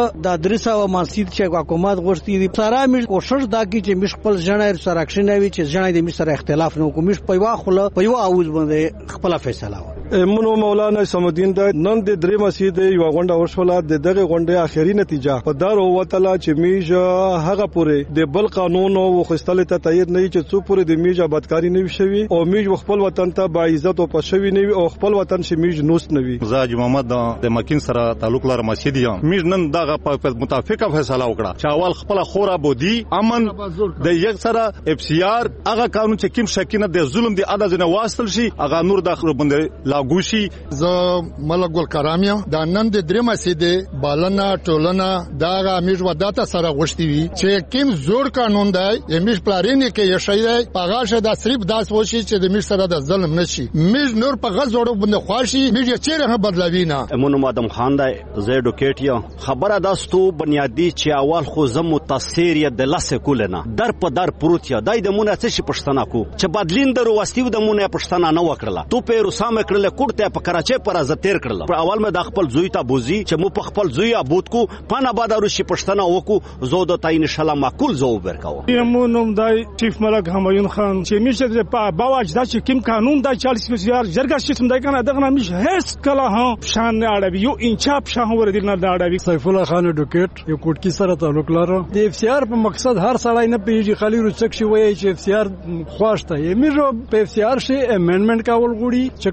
د درسه او مسجد چې حکومت غوښتي دي سره میج کوشش دا کی چې مش خپل ځنه سره اکشن وي چې ځنه د مش سره اختلاف نه کوم مش په یو خپل په یو اوز باندې خپل فیصله وي. منو مولانا سمدین د نن د درې مسجد یو غونډه وشوله د دغه غونډه اخیری نتیجه په دار او وتعالى چې میج هغه پوره د بل قانون او خستل ته تایید نه چې څو پوره د میج آبادکاری نه وشوي او میج خپل وطن ته با عزت او پښوی نه او خپل وطن چې میج نوست نوي. زاج محمد د مکین سره تعلق لري مسجد یم میج نن دغه په متفقه فیصله وکړه چې اول خپل خورا بودی امن د یک سره اف سی آر هغه قانون چې کوم شکینه د ظلم دی ادا ځنه واصل شي هغه نور داخله باندې لاګو شي. ز ملک ګل کرامیا د نن د درې مسجد بالنا ټولنا دغه میج وداته سره غوښتي وي چې کوم زوړ قانون دی میج پلارینه کې یشي دی پاغاشه د صرف داس وشي چې د میج سره د ظلم نشي میج نور په غزوړو باندې خواشي میج چیرې بدلوي نه. امونو مادم خان دی زه ایډوکیټ یم خبره داستو بنیادی چې اول خو زم متاثر ی د لاسه کولنه در په در پروت یا دای د مونږ څه شي پښتنه کو چې بدلین درو واستیو د مونږ پښتنه نه وکړه تو په روسامه کړل کوټه په کراچۍ پر از تیر کړل پر اول مې د خپل زوی ته بوزي چې مو په خپل زوی ابود کو پانا بادارو شي پښتنه وکو زو د تاین شلا معقول زو ورکاو. امونو دای چیف ملک همایون خان چې میشه په باواج دا چې کوم قانون دا 40 بسیار جرګه سیستم دای کنه دغه میشه هیڅ کله ها شان اړوي یو انچاپ شاه ور دي نه اړوي. سیف الله خان ایډوکیټ یو کوټکی سره تعلق لري د اف سی آر په مقصد هر سړی نه پیږي خالي رڅک شي وایي چې اف سی آر خوښته یې میرو په اف سی آر شي امندمنت کول غوړي چې کله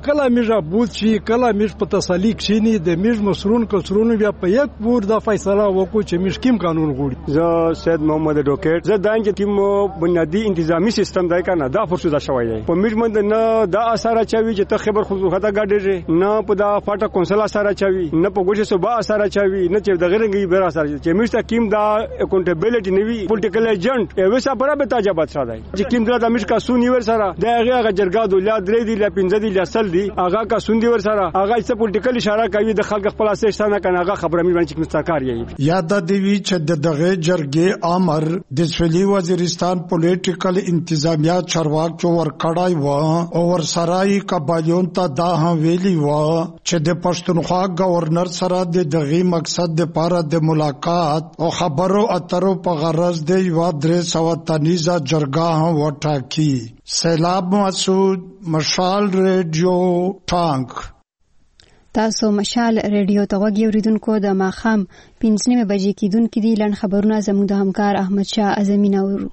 میژه بود شي کله میژ په تسلی کښینی د میژ مسرون کسرون بیا په یک پور د فیصله وکړو چې میژ کیم قانون غوړي. زه سید محمد ډوکټ زه دا چې کوم بنیادی انتظامی سیستم دای کنه دا فرصت شوی دی په میژ مند نه دا اثر چوي چې ته خبر خو خطا غاډې نه په دا فاټه کونسل اثر چوي نه په ګوشه صوبا اثر چوي نه چې د غیرنګي بیر اثر چې میژ کیم دا اکاونټیبلټی نیوی پولیټیکل ایجنټ یو څه برابر به تاجه بات ساده چې کیم دا میژ کا سونی ور سره دا هغه جرګا دوله درې دی ل 15 دی ل اصل دی هغه کا سوندي ور سره هغه څه پولیټیکل اشاره کوي د خلک خپل اساسانه کنه هغه خبره مې باندې مستقر یی یاد دی وی چې دغه جرګې امر د سویلي وزیرستان پولیټیکل انتظامیه چارواکو ور کړای و او ور سرای قبایلون ته دا هم ویلی و چې د پښتونخوا گورنر سره د دغه مقصد د پاره د ملاقات او خبرو اترو په غرض د یو 300 تنیزه جرګه هم وټاکی. سیلاب مسعود، مشال ریډیو ټانک. تاسو مشال ریډیو ته غوږی اوریدونکو د ماخام 5:30 بجې کېدونکې دي لن خبرونه زموږ د همکار احمد شاه اعظمي نورو.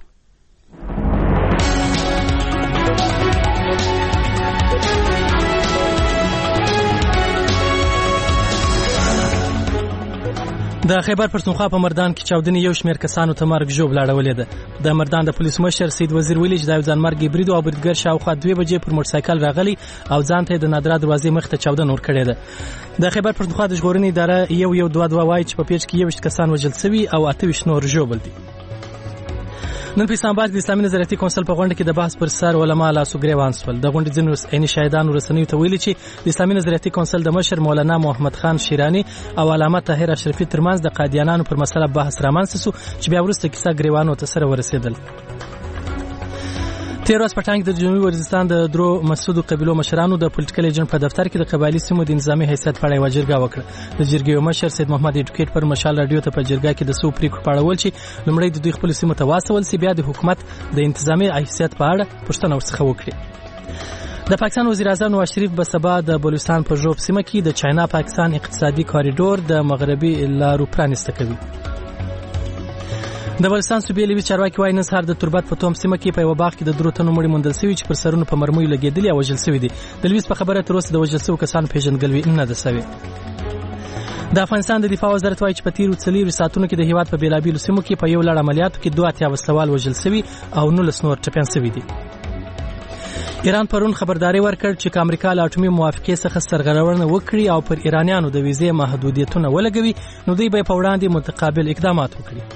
د خیبر پښتونخوا په مردان کې چاودنې یو شمېر کسانو ته مرګ ژوبل اړولې ده. د مردان د پولیس مشر سید وزیر ویلي چې د ځانمرګ برید او بریدګر شاوخوا 2 بجې پر موټرسایکل راغلی او ځان ته د نادرا دروازې مخ ته چاودنه ورکړې ده. د خیبر پښتونخوا د ژغورنې اداره 112 وایي چې په پیښ کې 21 کسان وژل شوي او 28 نور ژوبل دي. نن په اسلام آباد کې د اسلامي نظریاتي کونسل په غونډه کې د بحث پر سر علما لاسو ګریوان شول. د غونډې ځینو عیني شاهدانو رسنیو ته ویلي چې د اسلامي نظریاتي کونسل د مشر مولانا محمد خان شیرانی او علامه طاهر اشرفي ترمنځ د قادیانانو پر مسله بحث رامنځته شو چې بیا وروسته کیسه ګریوانو ته سره ورسېدل. تیر ورځ په ټانک د جنوبي وزیرستان د درو مسعودو قبیلو مشرانو د پولیټیکل ایجنټ په دفتر کې د قبایلی سیمو د نظامی حیثیت په اړه یو جرګه وکړه. د جرګې مشر سید محمد ډوکټ پر مشال رادیو ته په جرګه کې د سو پریکړو په اړه ول چې لومړی د دوی خپل سیمو ته واسول سی بیا د حکومت د انتظامی حیثیت په اړه پوښتنه ورڅخه وکړي. د پاکستان وزیر اعظم نواز شریف به سبا د بلوچستان په ژوب سیمه کې د چاینا پاکستان اقتصادي کاریډور د مغربي لارو پرانیسته کوي. د بلوچستان صوبې لوی چارواکي وايي نن سهار د تربت په توم سیمه کې په یو باغ کې د درو تنو مړي موندل شوي چې پر سرونو په مرمیو لګېدلي او وژل شوي دي. د لویس په خبره تر اوسه د وژل شوو کسانو پیژندګلوي نه ده شوې. د افغانستان د دفاع وزارت وايي چې په تیرو 4 ساعتونو کې د هیواد په بیلابیلو سیمو کې په یو لړ عملیاتو کې 2 وسلوال وژل شوي او 19 نور ټپیان شوي دي. ایران پرون خبرداري ورکړ چې امریکا له اټومي موافقې څخه سرغړونه وکړي او پر ایرانیانو د ویزې محدودیتونه ولګوي نو دوی به په وړاندې متقابل اقدامات وکړي.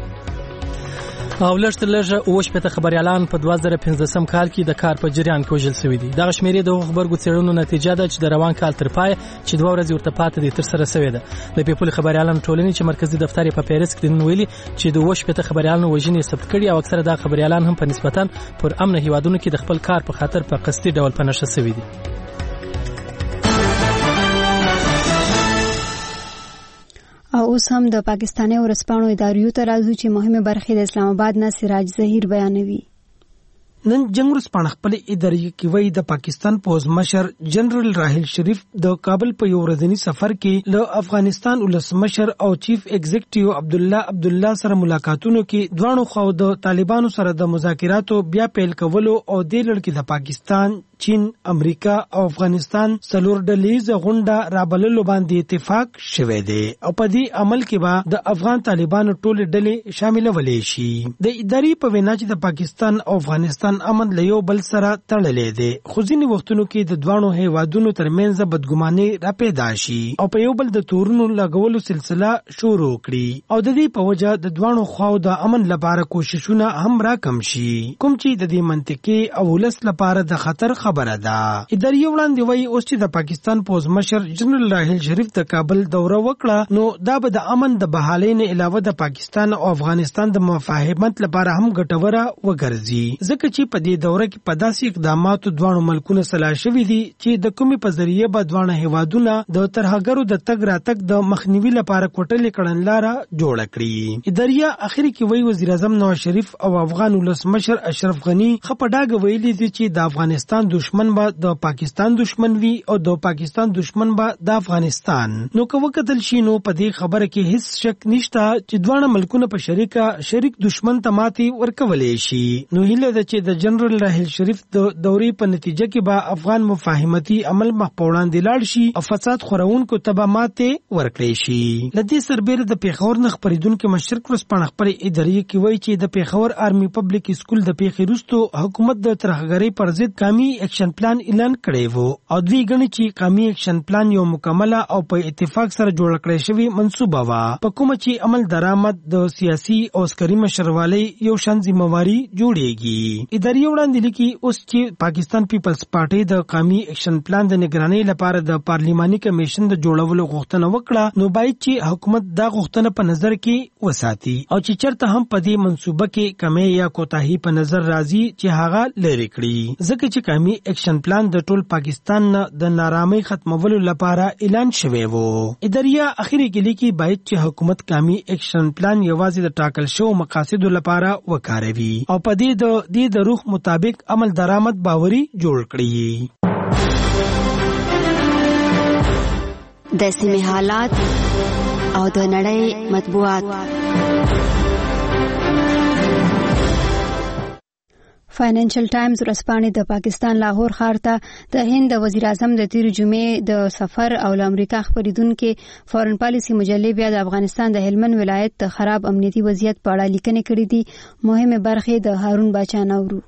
او لږ 80 خبريالان په 2015 کال کې د کار په جریان کې وژل شوي دي. دغه شمیرې د خبرګو څېړنو نتیجه ده چې د روان کال تر پای چې 2 ورځې ورته پاتې دي تر سره شوې ده. د پیپل خبريالانو ټولنې چې مرکزی دفتر په پیرس کې نن ویلي چې د 80 خبريالانو وژنې ثبت کړي او اکثره د خبريالان هم په نسبتاً پر امن هیوادونو کې د خپل کار په خاطر په قصدي ډول په نشه شوي دي. او اوس هم د پاکستاني ورسپانو اداریو ته راځو چې مهمه برخه د اسلام آباد نه سراج ظهیر بیانوي. نن جنگ ورسپانه خپل ادارې کې وایي د پاکستان پوز مشر جنرال راحیل شریف د کابل په یو ورځنی سفر کې له افغانستان ولسمشر او چیف ایگزیکټیو عبدالله سره ملاقاتونو کې دوانو خو د طالبانو سره د مذاکراتو بیا پیل کولو او د لړ کې د پاکستان چین، امریکا او افغانستان څلور ډلهیزه غونډه رابللو باندې اتفاق شوه دی او په دې عمل کې به د افغان طالبانو ټول ډلې شاملولې شي. د ادارې په وینا چې د پاکستان او افغانستان امن له یو بل سره تړلې دی خو ځینې وختونو کې د دوانو هیوادونو ترمنځ بدګماني را پیدا شي او په یو بل د تورونو لګولو سلسله شروع کړي او د دې په وجه د دوانو خواو د امن لپاره کوششونه هم راکم شي کوم چې د دې منطقي او ولس لپاره د خطر خبره ده. ادارې وړاندې وایي اوس چې د پاکستان پوز مشر جنرال راحیل شریف د کابل دوره وکړه نو دا به د امن د بحالۍ نه علاوه د پاکستان او افغانستان د مفاهمت لپاره هم ګټوره وګرځي ځکه چې په دې دوره کې په داسې اقداماتو دوه ملکونه سلا شوي دي چې د کومې په ذریعه به دوه هیوادونه د ترهګرو د تګ راتګ د مخنیوي لپاره کوټلې کړنلاره جوړه کړي. ادارې اخر کې وایي وزیر اعظم نواز شریف او افغان ولسمشر اشرف غنی خپډاګ ویلي دي چې د افغانستان دشمن به د پاکستان دشمن وي او د پاکستان دشمن به د افغانستان. نو که وکتل شي نو په دې خبره کې هیڅ شک نشته چې دوه ملکونه په شریک دشمن ته ماتې ورکولې شي. نو هیله ده چې د جنرال راحیل شریف د دورې په نتیجه کې به افغان مفاهمتي عمل مخ په وړاندې لاړ شي او فساد خورونکو ته به ماته ورکړي شي. لدې سربېره د پیښور نه خپرېدونکو مشرک ورځپاڼه خپرې ادارې کې وایي چې د پیښور آرمي پبلک سکول د پیښې وروسته حکومت د ترهګرۍ پر ضد قومي اکشن پلان اعلان کړی و او دوی ګڼي چې قومي اکشن پلان یو مکمله او په اتفاق سره جوړ کړی شوی منصوبه وه په کومه چې عمل درآمد د سیاسي او عسکري مشروالۍ یو شان ذمہواري جوړیږي. ادارې وړاندې لیکي اوس چې پاکستان پیپلز پارټي د قومي اکشن پلان د نگرانۍ لپاره د پارلیماني کمیشن د جوړولو غوښتنه وکړه نو باید چې حکومت دا غوښتنه په نظر کې وساتي او چې چرته هم په دې منصوبه کې کمی یا کوتاهي په نظر راځي چې هغه لري کړي ځکه چې قومي اکشن پلان د ټول پاکستان د نارامۍ ختمولو لپاره اعلان شوی و. ادارې اخیری کې لیکي باید چې حکومت قومي اکشن پلان یوازې د ټاکل شوو مقاصدو لپاره وکاروي او په دې د روح مطابق عمل درآمد باوري جوړ کړي. د سیمې حالات او د نړۍ مطبوعات. فاینانشل ټایمز ورځپاڼې د پاکستان لاهور ښار ته د هند د وزیر اعظم د تیر جمعې د سفر او له امریکا خپرېدونکې فورن پالیسي مجلې بیا د افغانستان د هلمند ولایت د خراب امنیتي وضعیت په اړه لیکنې کړې دي. مهمه برخې د هارون باچا نورو.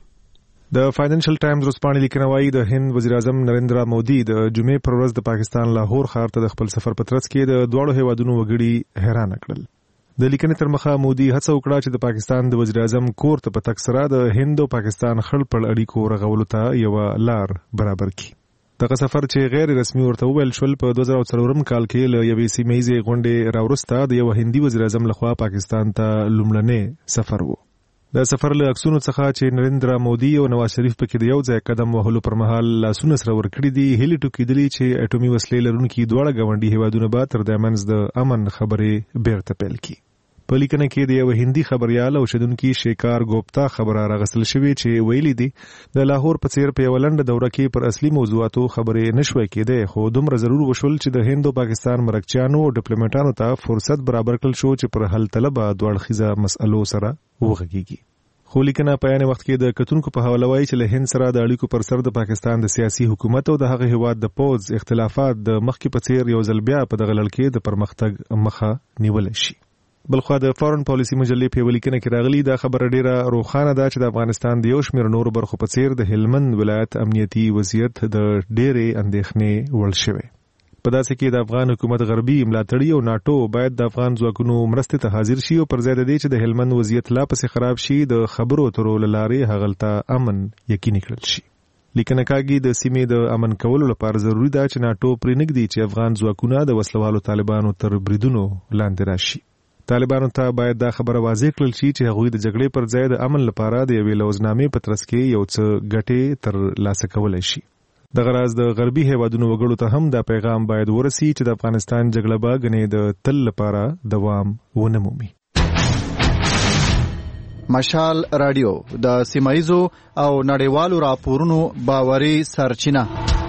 د فاینانشل ټایمز ورځپاڼې لیکنه وايي د هند وزیر اعظم نریندرا مودي د جمعې پر ورځ د پاکستان لاهور ښار ته د خپل سفر په ترڅ کې د دواړو هیوادونو وګړي حیران کړل. د لیکنې تر مخه مودي هڅه وکړه چې د پاکستان د وزیر اعظم کور ته په تګ سره د هند او پاکستان خړپړ اړیکو رغولو ته یو لار برابر کړي. دغه سفر چې غیر رسمي ورته وویل شول په 2004 کال کې له یوې سیمه‌یزې غونډې راوروسته د یو هندي وزیر اعظم لخوا پاکستان ته لومړنی سفر و. د سفر له عکسونو څخه چې نریندرا مودي او نواز شریف پکې د یو ځای قدم وهلو پر مهال لاسونه سره ورکړي دي هلي ټوکېدلي چې اټومي وسلې لرونکي دواړه ګاونډي هیوادونه به تر د منځ د امن خبرې بیرته پیل کړي. په لیکنه کې د یو هندي خبريال او شیدونکي شیکار ګوپتا خبره راغستل شوې چې ویلي دي د لاهور په څیر په یو لنډه دوره کې پر اصلي موضوعاتو خبرې نشوي کېده خو دومره ضرور وشول چې د هند او پاکستان مرکچیانو او ډیپلوماټانو ته فرصت برابر کړل شو چې پر حل طلبه دوه اړخیزه مسألو سره وغږیږي. خو لیکنه په یانه وخت کې د کتونکو په حواله وایي چې له هند سره د اړیکو پر سر د پاکستان د سیاسي حکومت او د هغه هیواد د پوز اختلافات د مخکې په څیر یو ځل بیا په دغه لړ کې د پرمختګ مخه نیول شي. بلخوا د فورن پالیسي مجلې په ولیکنه کې راغلي دا خبره ډیره روښانه ده چې د افغانستان د یو شمېر نورو برخو په څیر د هلمند ولایت امنیتي وضعیت د ډېرې اندېښنې وړ شوی. په داسې کې د افغان حکومت غربي ملاتړي او ناتو باید د افغان ځواکونو مرستې ته حاضر شي او پر ځای د دې چې د هلمند وضعیت لا پسې خراب شي د خبرو اترو له لارې هغلته امن یقیني کړل شي. لیکنه کاږي د سیمې د امن کولو لپاره ضروری ده چې ناتو پرېنږدي چې افغان ځواکونه د وسلوالو طالبانو تر بریدونو لاندې راشي. طالبانو ته باید دا خبره واضح کړل شي چې هغوی د جګړې پر ځای د امن لپاره د یوې لوزنامې په ترڅ کې یو څه ګټې تر لاسه کولای شي. دغه راز د غربي هیوادونو وګړو ته هم دا پیغام باید ورسي چې د افغانستان جګړه به ګنې د تل لپاره دوام ونه مومي. مشال رادیو د سیمایزو او نړیوالو راپورونو باوري سرچینه.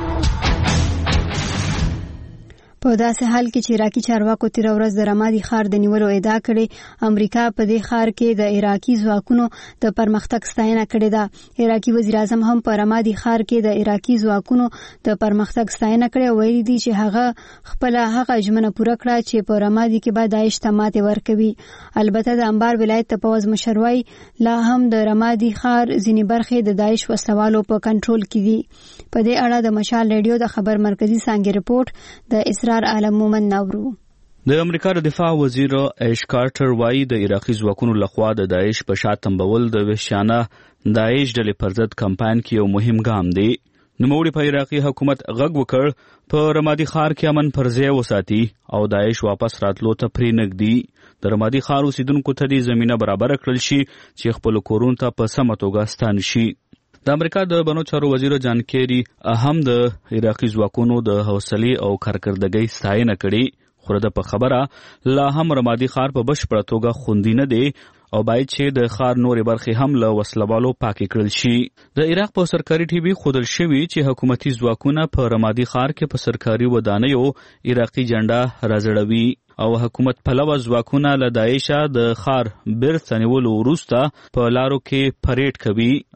په داسې حال کې چې عراقي چارواکو تیر ورځ د رمادي ښار د نیولو ادعا کړې امریکا په دې ښار کې د عراقي ځواکونو د پرمختګ ستاینه کړې ده. عراقي وزیر اعظم هم په رمادي ښار کې د عراقي ځواکونو د پرمختګ ستاینه کړې او ویلي دي چې هغه خپل هغه ژمنه پوره کړه چې په رمادي کې به داعش ته ماتې ورکوي. البته د انبار ولایت د پوځ مشر وایي لا هم د رمادي ښار ځینې برخې د داعش وسوالو په کنټرول کې دي. په دې اړه د مشال ریډیو د خبر مرکزی څانګې رپورټ د عالم مومن نورو. د امریکا د دفاع وزیر ایش کارټر وایي د عراقي ځواکونو لخوا د داعش په شا تنبول د وحشیانه داعش ډلې پر ضد کمپاین کې یو مهم ګام دی. نوموړي په عراقي حکومت غږ وکړ په رمادي ښار کې امن پر ځای وساتي او داعش واپس راتلو ته پرېنږدي. د رمادي ښار اوسیدونکو ته دې زمینه برابر کړل شي چې خپل کورونو ته په سمه توګه ستانه شي. د امریکا د بنو چارو وزیر جان کیری هم د عراقي ځواکونو د حوصلې او کارکردګۍ ستاینه کړې خو د په خبره لا هم رمادي ښار په بشپړه توګه خوندي نه دی او باید چې د ښار نورې برخې هم له وسلوالو پاکې کړل شي. د عراق په سرکاري ټي وي ښودل شوي چې حکومتي ځواکونه په رمادي ښار کې په سرکاري ودانیو عراقي جنډه راځړوي او حکومت پلوه ځواکونه له داعشه د ښار بیرته نیولو وروسته په لارو کې پریډ کوي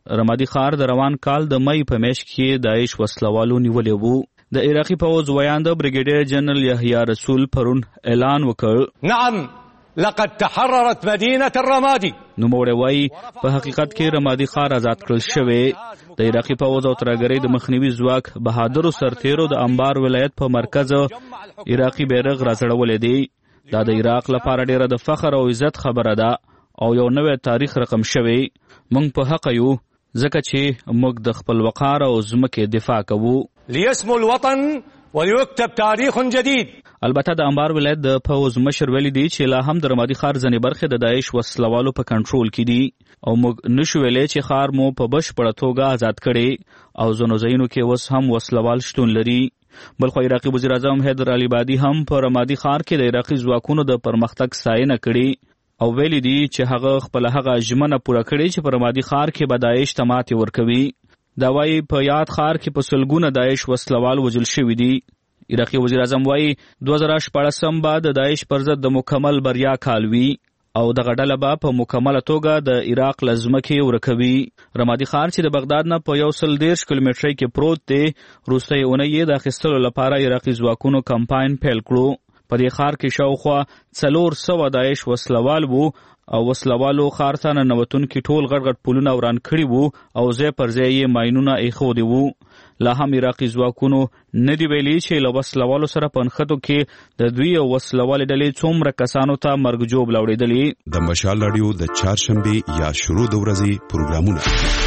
رمادي ښار د روان کال د مئی په میاشت کې داعش وسلوالو نیولې وو. د عراقي پوځ ویاند بریګیډیر جنرال یحیی رسول پرون اعلان وکړ نعم لقد تحررت مدینه الرمادي. نوموړی وایي په حقیقت کې رمادي ښار آزاد کړل شوی. د عراقي پوځ او ترهګرۍ د مخنیوي ځواک بهادرو سرتیرو د انبار ولایت په مرکز عراقي بیرغ راځړولی دی. دا د عراق لپاره ډیره د فخر او عزت خبره ده او یو نوی تاریخ رقم شوی. موږ په حق یو ځکه چې موږ د خپل وقار او ځمکې دفاع کوو. ليسمو الوطن ويكتب تاريخ جديد. البته د انبار ولایت د پوځ مشر ویلي دی چې لا هم د رمادي ښار ځینې برخې د داعش وسلوالو په کنټرول کې دي او موږ نشو ویلی چې ښار مو په بشپړه توګه آزاد کړي او ځینو ځایونو کې اوس هم وسلوال شتون لري. بلخو عراقي وزیر اعظم حیدر علي هم په رمادي ښار کې د عراقي ځواکونو د پرمختګ ستاینه کړې او ویلي دي چې هغه خپل هغه ژمنه پوره کړې چې په رمادي ښار کې به داعش ته ماتې ورکوي. دا وایي په یاد ښار کې په سلګونه داعش وسلوال وژل شوي دي. عراقي وزیر اعظم وایي 2014 به د داعش پر ضد د مکمل بریا کال وي او دغه ډله به په مکمله توګه د عراق له ځمکې ورکوي. رمادي ښار چې د بغداد نه په 130 کیلومترۍ کې پروت دی وروستۍ اونۍ یې د اخیستلو لپاره عراقي ځواکونو کمپاین پیل کړو. په دې ښار کې شاوخوا 400 داعش وسلوال وو او وسلوالو ښار ته ننوتونکي ټول غټ غټ پلونه وران کړي وو او ځای پر ځای یې ماینونه ایښودي وو. لا هم عراقي ځواکونو نه دی ویلي چې له وسلوالو سره په نښتو کې د دوی او وسلوالې ډلې څومره کسانو ته مرګ جوب لاوړېدلي. د مشال راډیو د چهارشنبې یا شروع د ورځې پروګرامونه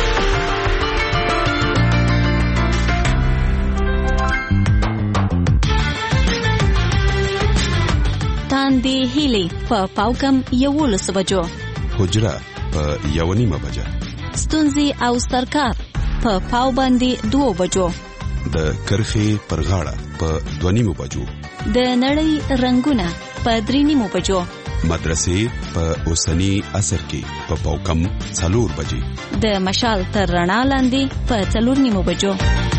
تاندې هیلې په پاوکم 11 بجو، حجره په 1:30 بجه، ستونزې او سرکار په پاو باندې 2 بجو، د کرخې پر غاړه په 2:30 بجو، د نړۍ رنگونه په 3:30 بجو، مدرسې په اوسنی عصر کې په پاوکم 4 بجې، د مشال تر رڼا لاندې په 4:30 بجو.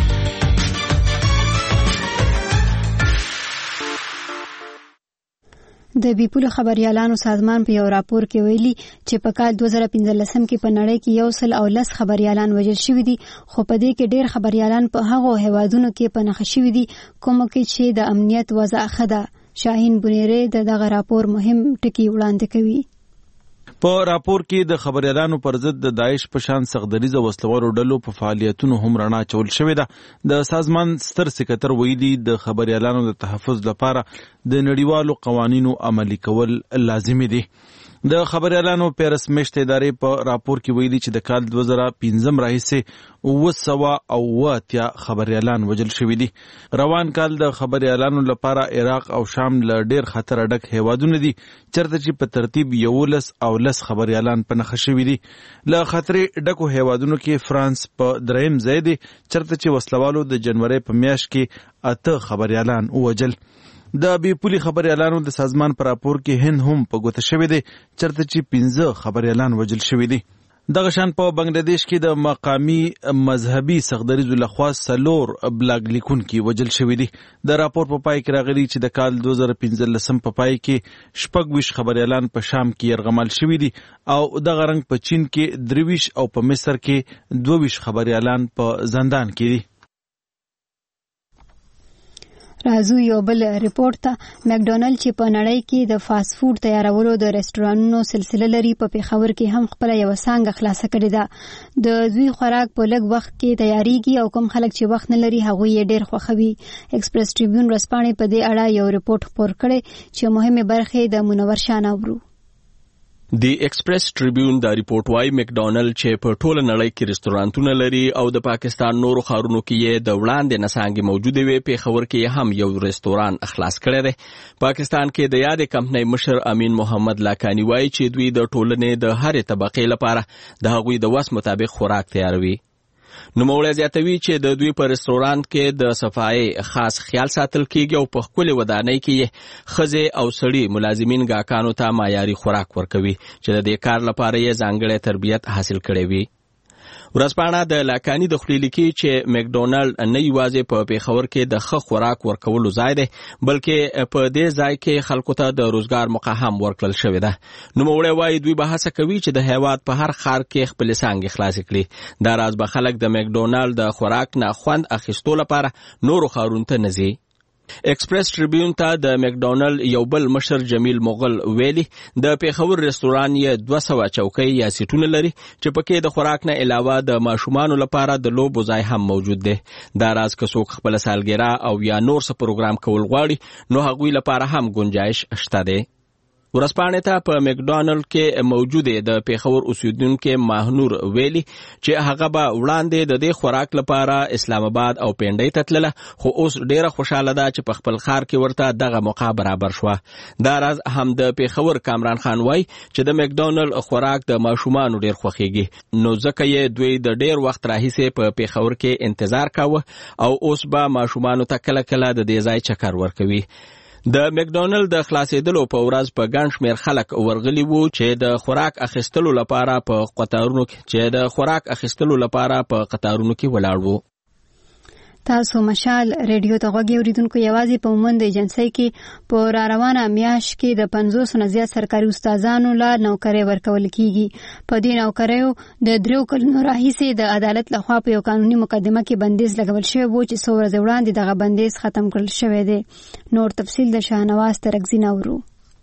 د بیپولو خبريالانو سازمان په یو راپور کې ویلي چې په کال 2015 کې په نړۍ کې 110 خبريالان وژل شوي دي، خو په دې کې ډېر خبريالان په هغو هیوادونو کې پناه شوي دي کومو کې چې د امنیت وضع ښه ده. شاهین بنيري دغه راپور مهم ټکي وړاندې کوي. په راپور کې د خبريالانو پر ضد د داعش په شان سخدریزه وسلوالو ډلو په فعالیتونو هم رڼا چول شوې ده. د سازمان ستر سکرټر ویلي د خبريالانو د تحفظ لپاره د نړیوالو قوانینو عملي کول لازمي دي. د خبريالانو پیرس مشت ادارې په راپور کې ویلي چې د کال 2015 راهیسې 980 خبريالان وژل شوي دي. روان کال د خبريالانو لپاره عراق او شام له ډیر خطر ډک هیوادونه دي چرته چې په ترتیب 11 او 10 خبريالان پناه شوي دي. له خطرې ډکو هیوادونو کې فرانس په دریم ځای دی چرته چې وسلوالو د جنوري په میاشت کې 8 خبريالان وژل. د بیپولي خبريالانو د سازمان پر راپور کې هند هم په ګوته شوی دی چرته چې 15 خبريالان وژل شوي دي. دغه شان په بنگلاديش کې د مقامی مذهبي سخدریزو لخوا 4 بلاګ لیکونکي وژل شوي دي. د راپور په پای کې راغلي چې د کال 2015 په پای کې 26 خبريالان په شام کې يرغمل شوي دي او دغه رنګ په چین کې 23 او په مصر کې 22 خبريالان په زندان کې دي. راځو یو بل ریپورت ته. مکډونالډ چې په نړۍ کې د فاست فود تیارولو د رستورانونو سلسله لري په پیښور کې هم خپل یو څانګه خلاصه کړې ده. د دوی خوراک په لږ وخت کې تیاریږي او کوم خلک چې وخت نه لري هغوی یې ډېر خوښوي. ایکسپریس ټریبیون ورځپاڼې په دې اړه یو ریپورت خپور کړی چې مهمه برخه د منور شان اورو. دی ایکسپریس ټریبیون دا ریپورت وايي مکډونالډ چې په ټوله نړۍ کې رستورانتونه لري او د پاکستان نورو ښارونو کې یې د وړاندې نسانګې موجوده وي، پیښور کې هم یو رستوران خلاص کړی دی. پاکستان کې د یادې کمپنۍ مشر امین محمد لاکانی وايي چې دوی د ټولنې د هرې طبقې لپاره د هغوی د وس مطابق خوراک تیاروي. نوموړی زیاتوي چې د دوی په رستورانت کې د صفایي خاص خیال ساتل کیږي او په ښکلې ودانۍ کې ښځې او سړي ملازمین ګاهکانو ته معیاري خوراک ورکوي چې د دې کار لپاره یې ځانګړی تربیت حاصل کړی وي. ورځپاڼه د لاکاني د خولې لیکي چې مکډونالډ نه یوازې په پیښور کې د ښه خوراک ورکولو ځای دی بلکې په دې ځای کې خلکو ته د روزګار موقع هم ورکړل شوې ده. نوموړی وایي دوی به هڅه کوي چې د هیواد په هر ښار کې خپلې څانګې خلاصې کړي. دا راز به خلک د مکډونالډ د خوراک نه خوند اخیستو لپاره نورو ښارونو ته نه ځي. ایکسپریس ټریبیون ته د مکډونالډ یو بل مشر جمیل مغل ویلي د پیښور رستوران یې 200 چوکۍ یا سیټونه لري چې پکې د خوراک نه علاوه د ماشومانو لپاره د لوبو ځای هم موجود دی. دا راز که څوک خپل سالګرا او یا نور څه پروګرام کول غواړي نو هغوی لپاره هم گنجائش شته دی. ورځپاڼې ته په مکډونالډ کې موجودې د پیښور اوسیدونکو ماهنور ویلي چې هغه به وړاندې د دې خوراک لپاره اسلام آباد او پنډۍ ته تلله خو اوس ډیره خوشاله ده چې په خپل ښار کې ورته دغه موقع برابر شوه. دا راز هم د پیښور کامران خان وایي چې د مکډونالډ خوراک د ماشومانو ډیر خوښیږي نو ځکه یې دوی د ډیر وخت راهیسې په پیښور کې انتظار کاوه او اوس به ماشومانو ته کله کله د دې ځای چکر ورکوي. د مکډونالډ د خلاصېدلو په ورځ په ګڼ شمېر خلک ورغلي وو چې د خوراک اخیستلو لپاره په قطارونو کې ولاړ وو. تاسو مشال ریډیو ته غوږی اوریدونکو یوازې په مومند ایجنسی کې په را روانه میاشت کې د 500 نه زیات سرکاري استادانو له نوکرۍ ورکول کیږي. په دې نوکریو د 3 کلونو راهیسې د عدالت لخوا په یو قانوني مقدمه کې بندیز لګول شوی و چې څو ورځې وړاندې دغه بندیز ختم کړل شوی دی. نور تفصیل د شاهنواز ترکزی نورو.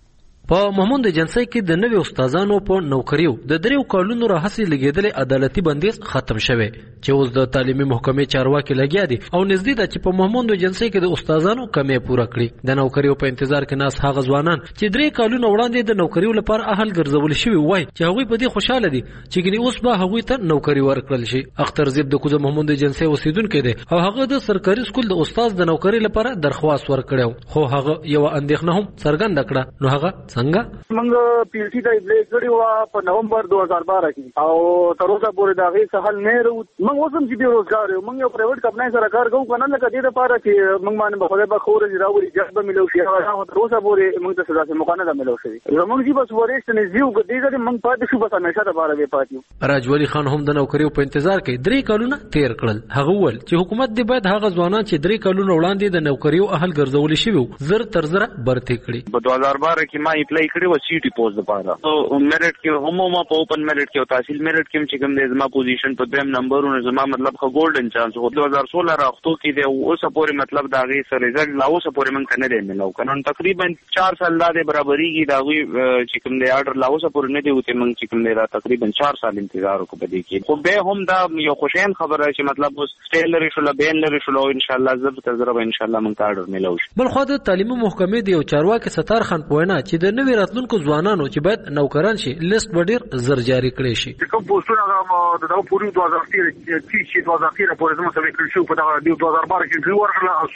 په مومند ایجنسی کې د نوي استادانو په نوکریو د 3 کلونو راهیسې لګیدل عدالتي بندیز ختم شوی چې اوس د تعلیمي محکمې چارواکي لګیا دي او نږدې ده چې په مومند ایجنسی کې د استادانو کمې پوره کړي. د نوکریو په انتظار کې ناس هغه ځوانان چې 3 کلونه وړاندې د نوکریو لپاره اهل ګرځول شوی وای چې هغوی په دې خوشاله دي چې ګنې اوس به هغوی ته نوکری ورکړل شي. اختر زیب د کوزه مومند ایجنسی اوسیدونکو دی او هغه د سرکاري سکول د استاد د نوکری لپاره درخواست ورکړو خو هغه یو اندېښنه هم څرګنده کړه. نو هغه څنګه پیلټی ته اپلای کړی و په نومبر 2012 کې او تر اوسه پورې دا غي څه حل نه وروت. موږ اوسم چې بیروزګار یو موږ یو پرایویټ کمپنۍ سره کار کوو کنه لکه دې لپاره چې موږ باندې په خدای په خور راوړي جذب ملو شي او تر اوسه پورې موږ ته څه موقع نه ملو شي. موږ چې بس ورېست نه زیو دې ځکه موږ پاتې شو بس همیشه د بار به پاتې. راجولی خان هم د نوکریو په انتظار کې 3 کلونه تیر کړل. هغه ول چې حکومت دې باید هغه ځوانان چې 3 کلونه وړاندې د نوکریو اهل ګرځول شي زر تر زر برته کړي. په 2012 کې ما اپلای کړی و سی ټي پوسټ لپاره او میرټ کې هم ما په اوپن میرټ کې او تحصیل میرټ کې چې کوم دې زما پوزیشن په دویم نمبرونه زما مطلب خو ګولډن چانس هو 2016 راغتو کې دی او اوس پورې مطلب دا غي سره رزلټ لا اوس پورې من کنه دی نو کنه تقریبا 4 سال دا برابرۍ دا غي چې کوم دی آرډر لا اوس پورې نه دی وته من چې کوم دی را تقریبا 4 سال انتظار وکړ په دې کې خو به هم دا یو خوشین خبره چې مطلب اوس سټیلر شو لبین لري شو ان شاء الله زب تر زره ان شاء الله من آرډر ملو شي. بل خو د تعلیمي محکمې دی او چارواکي ستار خان پوینه چې د نوې راتلونکو ځوانانو چې باید نوکران شي لیست وړر زر جاری کړي شي. کوم پوسټونه دا پوری 2013 2013 پورې زموږ سره کړی شو په دا 2012 کې دوی ورغله او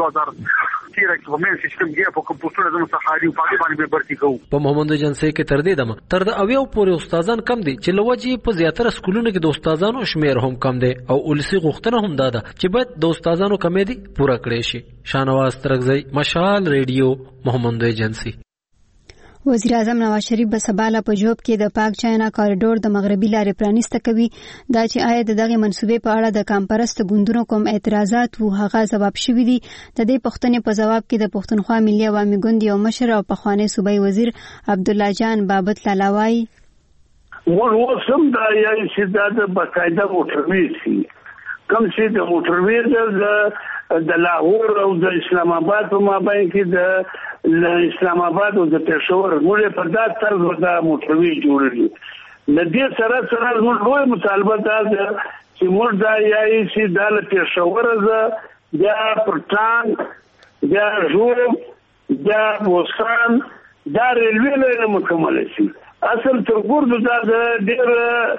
2013 کې په مېن سیستم کې په کوم پوسټونه زموږ سره حالي په باندې به برتي کوو. په مومند ایجنسی کې تر دې دمه تر د اویو پورې استادان کم دي چې لوجي په زیاتره سکولونو کې د استادانو شمیر هم کم دي او ولسی غوښتنه هم ده چې باید د استادانو کمې دي پوره کړي شي. شاهنواز ترکزی مشال ریډیو مومند ایجنسی. وزیر اعظم نواز شریف به سبا په جوب کې د پاک چاینا کاریډور د مغربي لارې پرانیسته کوي. دا چې آیا دغه منسوبې په اړه د کامپرست ګوندونو کوم اعتراضات وو هغه جواب شوی دي. د دې پښتنې په جواب کې د پښتونخوا ملي عوامي ګوند یو مشر او پخوانی صوبایي وزیر عبد الله جان بابت لالاوي وسم دا یې چې دا باقاعده موټروي کوم چې د موټروي د لاهور او د اسلام آباد په مابین کې د اسلام آباد او د پېښور موږ په دا طرز دا موټروي جوړوي. د دې سره موږ لوی مطالبه ده چې موږ دا یې چې د پېښور د پرتان د جوړ د وسان دا ریلوی لاره مکمل شي. اصل تر ګورد دا ډېر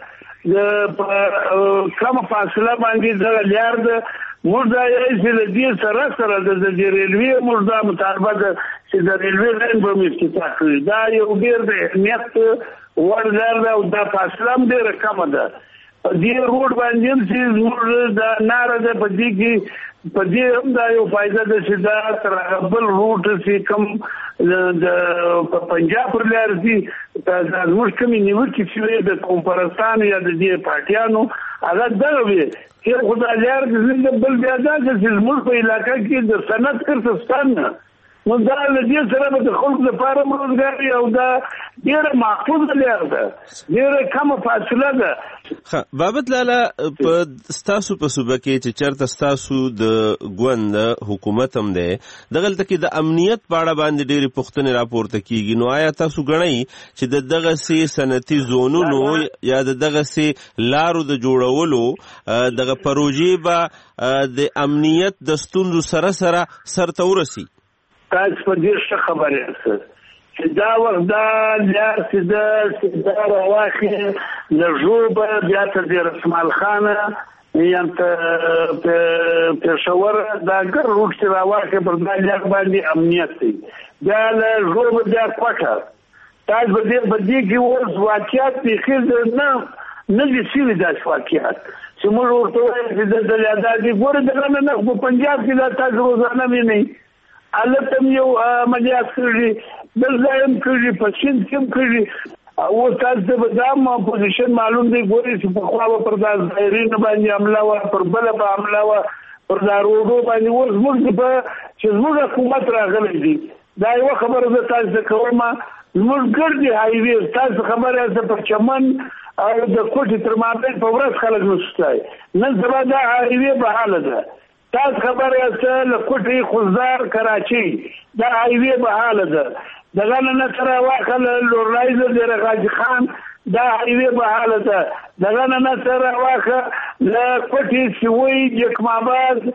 د کوم فاصله باندې د لیار د موږ دا یې چې د دې سره د ریلوی موږ دا مطالبه ده چې د ریلوی لاین به افتتاح کړي. دا یو ډېر د اهمیت وړ لار ده او دا فاصله هم ډېره کمه ده. په دې روډ باندې چې موږ دا ناره ده په دې کې په دې هم دا یو فائدہ ده چې دا تر بل روټ چې کوم د پنجاب پر لار دي دا زموږ کومې نیوکې چې د کومپرستان یا د دې پارټیانو هغه دغه وي چې خدای لار دې بل بیا دا چې زموږ په علاقې کې د صنعت کړستان نو دا لږه سره به خلک لپاره روزګار او دا ډیره محفوظ لار ده ډیره کم فاصله ده. بابت لالا په ستاسو په صوبه کې چې چرته ستاسو د ګوند حکومت هم ده دغلته کې د امنیت په اړه باندې ډېری پوښتنې راپورته کیږي نو آیا تاسو ګڼئ چې دغه سي صنعتي زونونو یا دغه سي لارو د جوړولو دغه پروژې به د امنیت د ستونزو سره سرته ورسي؟ تاسو په دې څه خبره یاست چې دا وخت دا لار سیده راواخې له ژوبه بیا تر دې رسمال خانه یا ته پېښور دا ګر روټ چې راواخې پر دا لار باندې امنیت دی بیا له ژوبه بیا کوټه تاسو په دې کې اوس واقعیت بېخي نه دي سوي داسې واقعیت چې موږ ورته وایو چې دلته دا دي ګوره دغه نه په پنجاب کې دا تاسو روزانه وینئ هلته هم یو عملیات کړي بل ځای هم کړي په سیند کې هم کړي اوس تاسو ته به دا پوزیشن معلوم دی ګورئ چې پخوا به پر دا ظاهرینو باندې حمله وه پر بله به حمله وه پر دا روډو باندې اوس موږ چې زموږ حکومت راغلی دی دا یوه خبره زه تاسو ته کوم زموږ ګردې هایوې تاسو خبره یاست پر چمن او د کوټې تر مابین په ورځ خلک نشته نن سبا دا هایوې بحاله ده تاسو خبره یاست له کوټې خوزدار کراچۍ دا هایوې بحاله ده دغه نه تر واخله لورایزه د غاجي خان دا هایوې بحاله ده دغه نه تر واخه له کوټې سوي جکماباد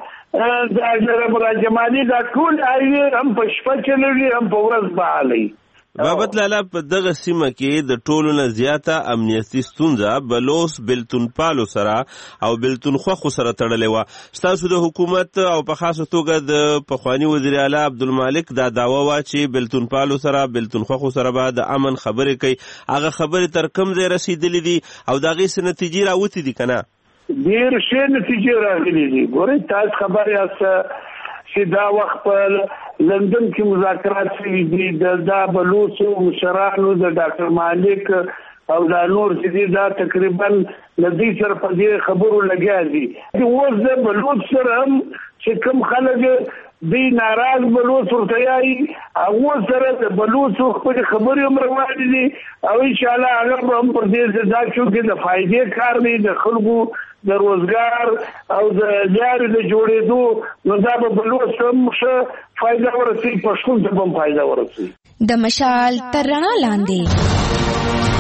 د اجرب راجمالي دا ټول هایوې هم په شپه چلوي هم په ورځ بحالي. بابت لالا په دغه سیمه کې د ټولو نه زیاته امنیتي ستونزه بلوس بلتون پالو سره او بلتون خوخو سره تړلې وه. ستاسو د حکومت او په خاصه توګه د پخواني وزیر اعلی عبدالمالک دا دعوه وه چې بلتون پالو سره بلتون خوخو سره به د امن خبرې کوي هغه خبرې تر کوم ځای رسېدلې دي او د هغې څه نتیجې راوتې دي که نه؟ ډېر ښې نتیجې راغلي دي. ګورئ تاسو خبر یاست چې دا وخت په لندن کې مذاکرات شوي دي دا بلوڅو مشرانو د ډاکټر مالک او دا نور چې دي دا تقریبا له دې سره په دې خبرو لګیا دي اوس د بلوڅ سره هم چې کوم خلک دی ناراض بلوڅ ورته یایي هغو سره د بلوڅو خپلې خبرې هم روانې دي او انشاءالله هغه به هم پر دې دا چونکې د فایدې کار دی د خلکو د روزګار او د لارې د جوړېدو نو دا به بلوڅ هم ښه فایده ورسوي پښتون ته به هم فایده ورسوي. د مشال تر رڼا لاندې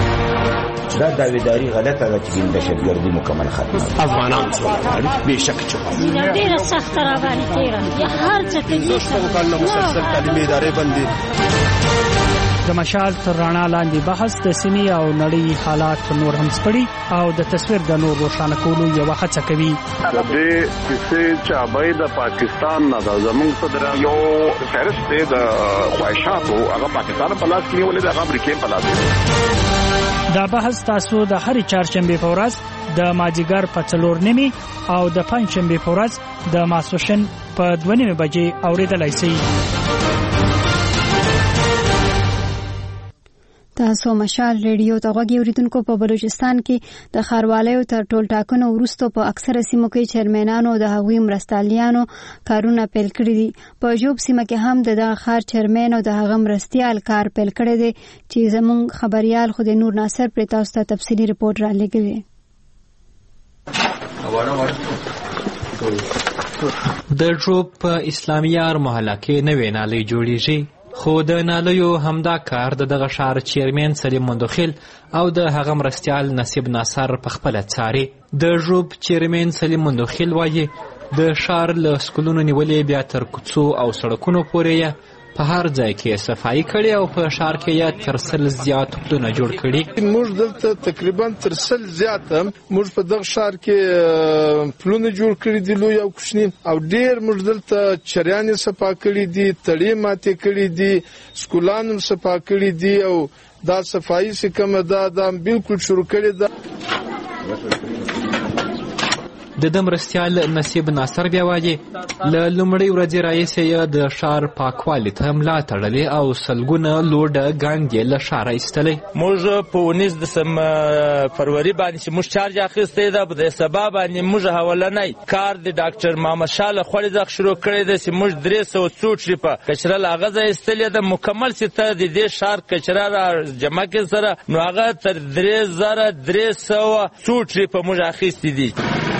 دا داویداری غلطه ده چې دهشتګردي مکمل ختمه افغانان څه بېشکه چې ډېره سخته راباندې تېره یا هر څه ته مسلسل تعلیمي ادارې بندي د مشال تر رڼا لاندې بحث د سیمې او نړۍ حالات نور هم سپړي او د تصویر د نور روښانه کولو یوه هڅه کوي. د دې کیسې چابۍ د پاکستان نه ده زموږ صدر یو فهرست دی د خواهشاتو هغه پاکستان په لاس کې نیولې ده هغه امریکې په لاس. دا بحث تاسو د هرې چهارشنبې په ورځ د مازدیګر په 4:30 او د پنجشنبې په ورځ د ماسپښین په 2:30 بجې اورېدلای شئ. تاسو مشال ریډیو ته غوږی اوریدونکو په بلوچستان کې د ښاروالۍ تر ټول ټاکنو وروسته په اکثره سیمو کې چیرمنانو د هغوی مرستیالانو کارونه پیل کړي دي. په جوب سیمه کې هم د دغه ښار چیرمن او د هغه مرستیال کار پیل کړی دی چې زموږ خبريال خو د نور ناصر پر تاسو ته تفصیلی ریپورت را لګوي. د جوب په اسلامیار محله کې نوې نالۍ جوړیږي خو د نالیو همدا کار دغه ښار چیرمن سلیم مندوخیل او د هغه مرستیال نصیب ناصر په خپله څاري. د ژوب چیرمن سلیم مندوخیل وایي د ښار له سکولونو نیولې بیا تر کوڅو او سړکونو پورې په هر ځای کې صفایي کړي او په ښار کې یې تر 100 زیات پلونه جوړ کړي. موږ دلته تقریبا تر 100 زیات موږ په دغه ښار کې پلونه جوړ کړي دي لوی او کوچني او ډېر موږ دلته چریانې صفا کړي دي تړې ماتې کړي دي سکولان هم صفا کړي دي او دا صفایي چې کومه ده دا بالکل شروع کړې ده. د ده مرستیال نصیب ناصر بیا وایي له لومړۍ ورځې راهیسې یې د ښار پاکوالي ته ملا تړلې او سلګونه لوډه ګاند یې له ښاره ایستلی. موږ په 19 فروری باندې چې موږ چارج اخیستی ده، په دې سبا باندې موږ حولنی کار د ډاکټر محمد شاه له خوا دغه شروع کړی ده چې موږ 300 څو ټریپه کچره له هغه ځای ایستلې ده. مکمل چې ته د دې ښار کچره را جمع کړې سره نو هغه تر 3300 څو ټریپه موږ اخیستي دي.